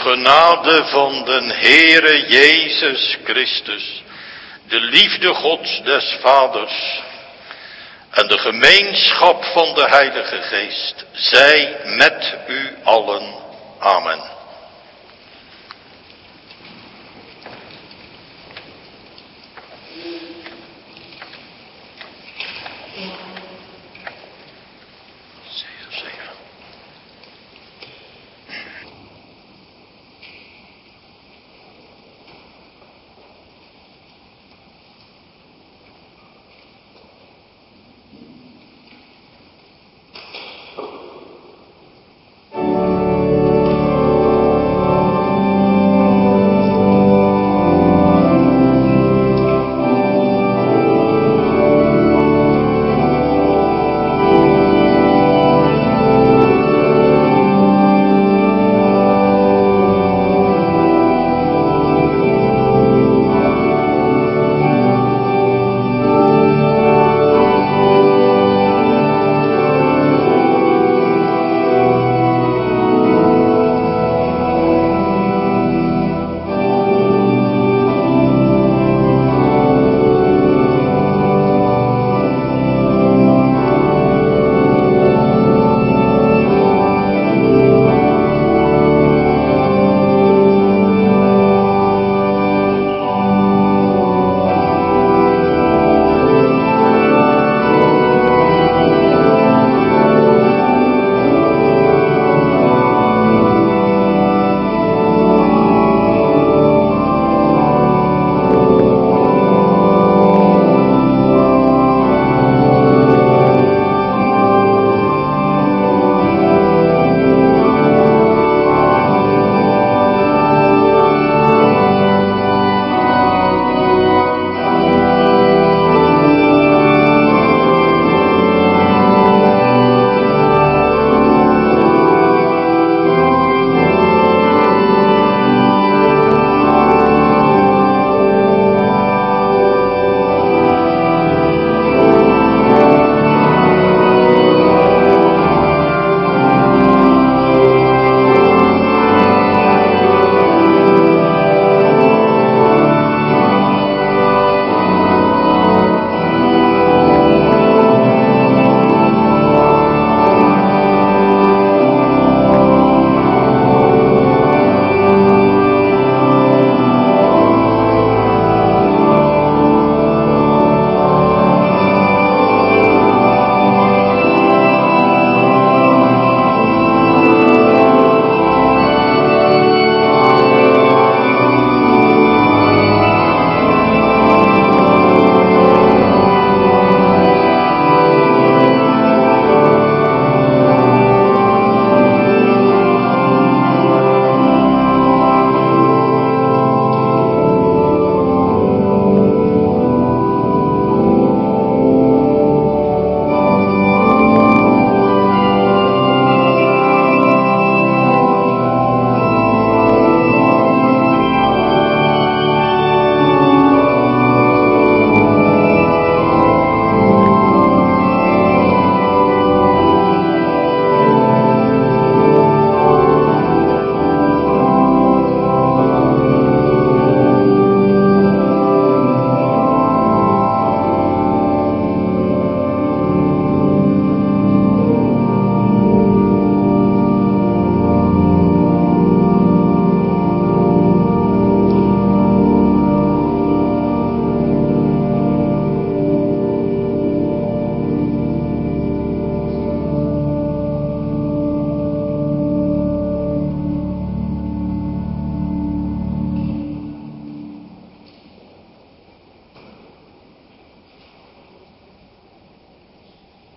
genade van den Heere Jezus Christus, de liefde Gods des Vaders en de gemeenschap van de Heilige Geest, zij met u allen. Amen.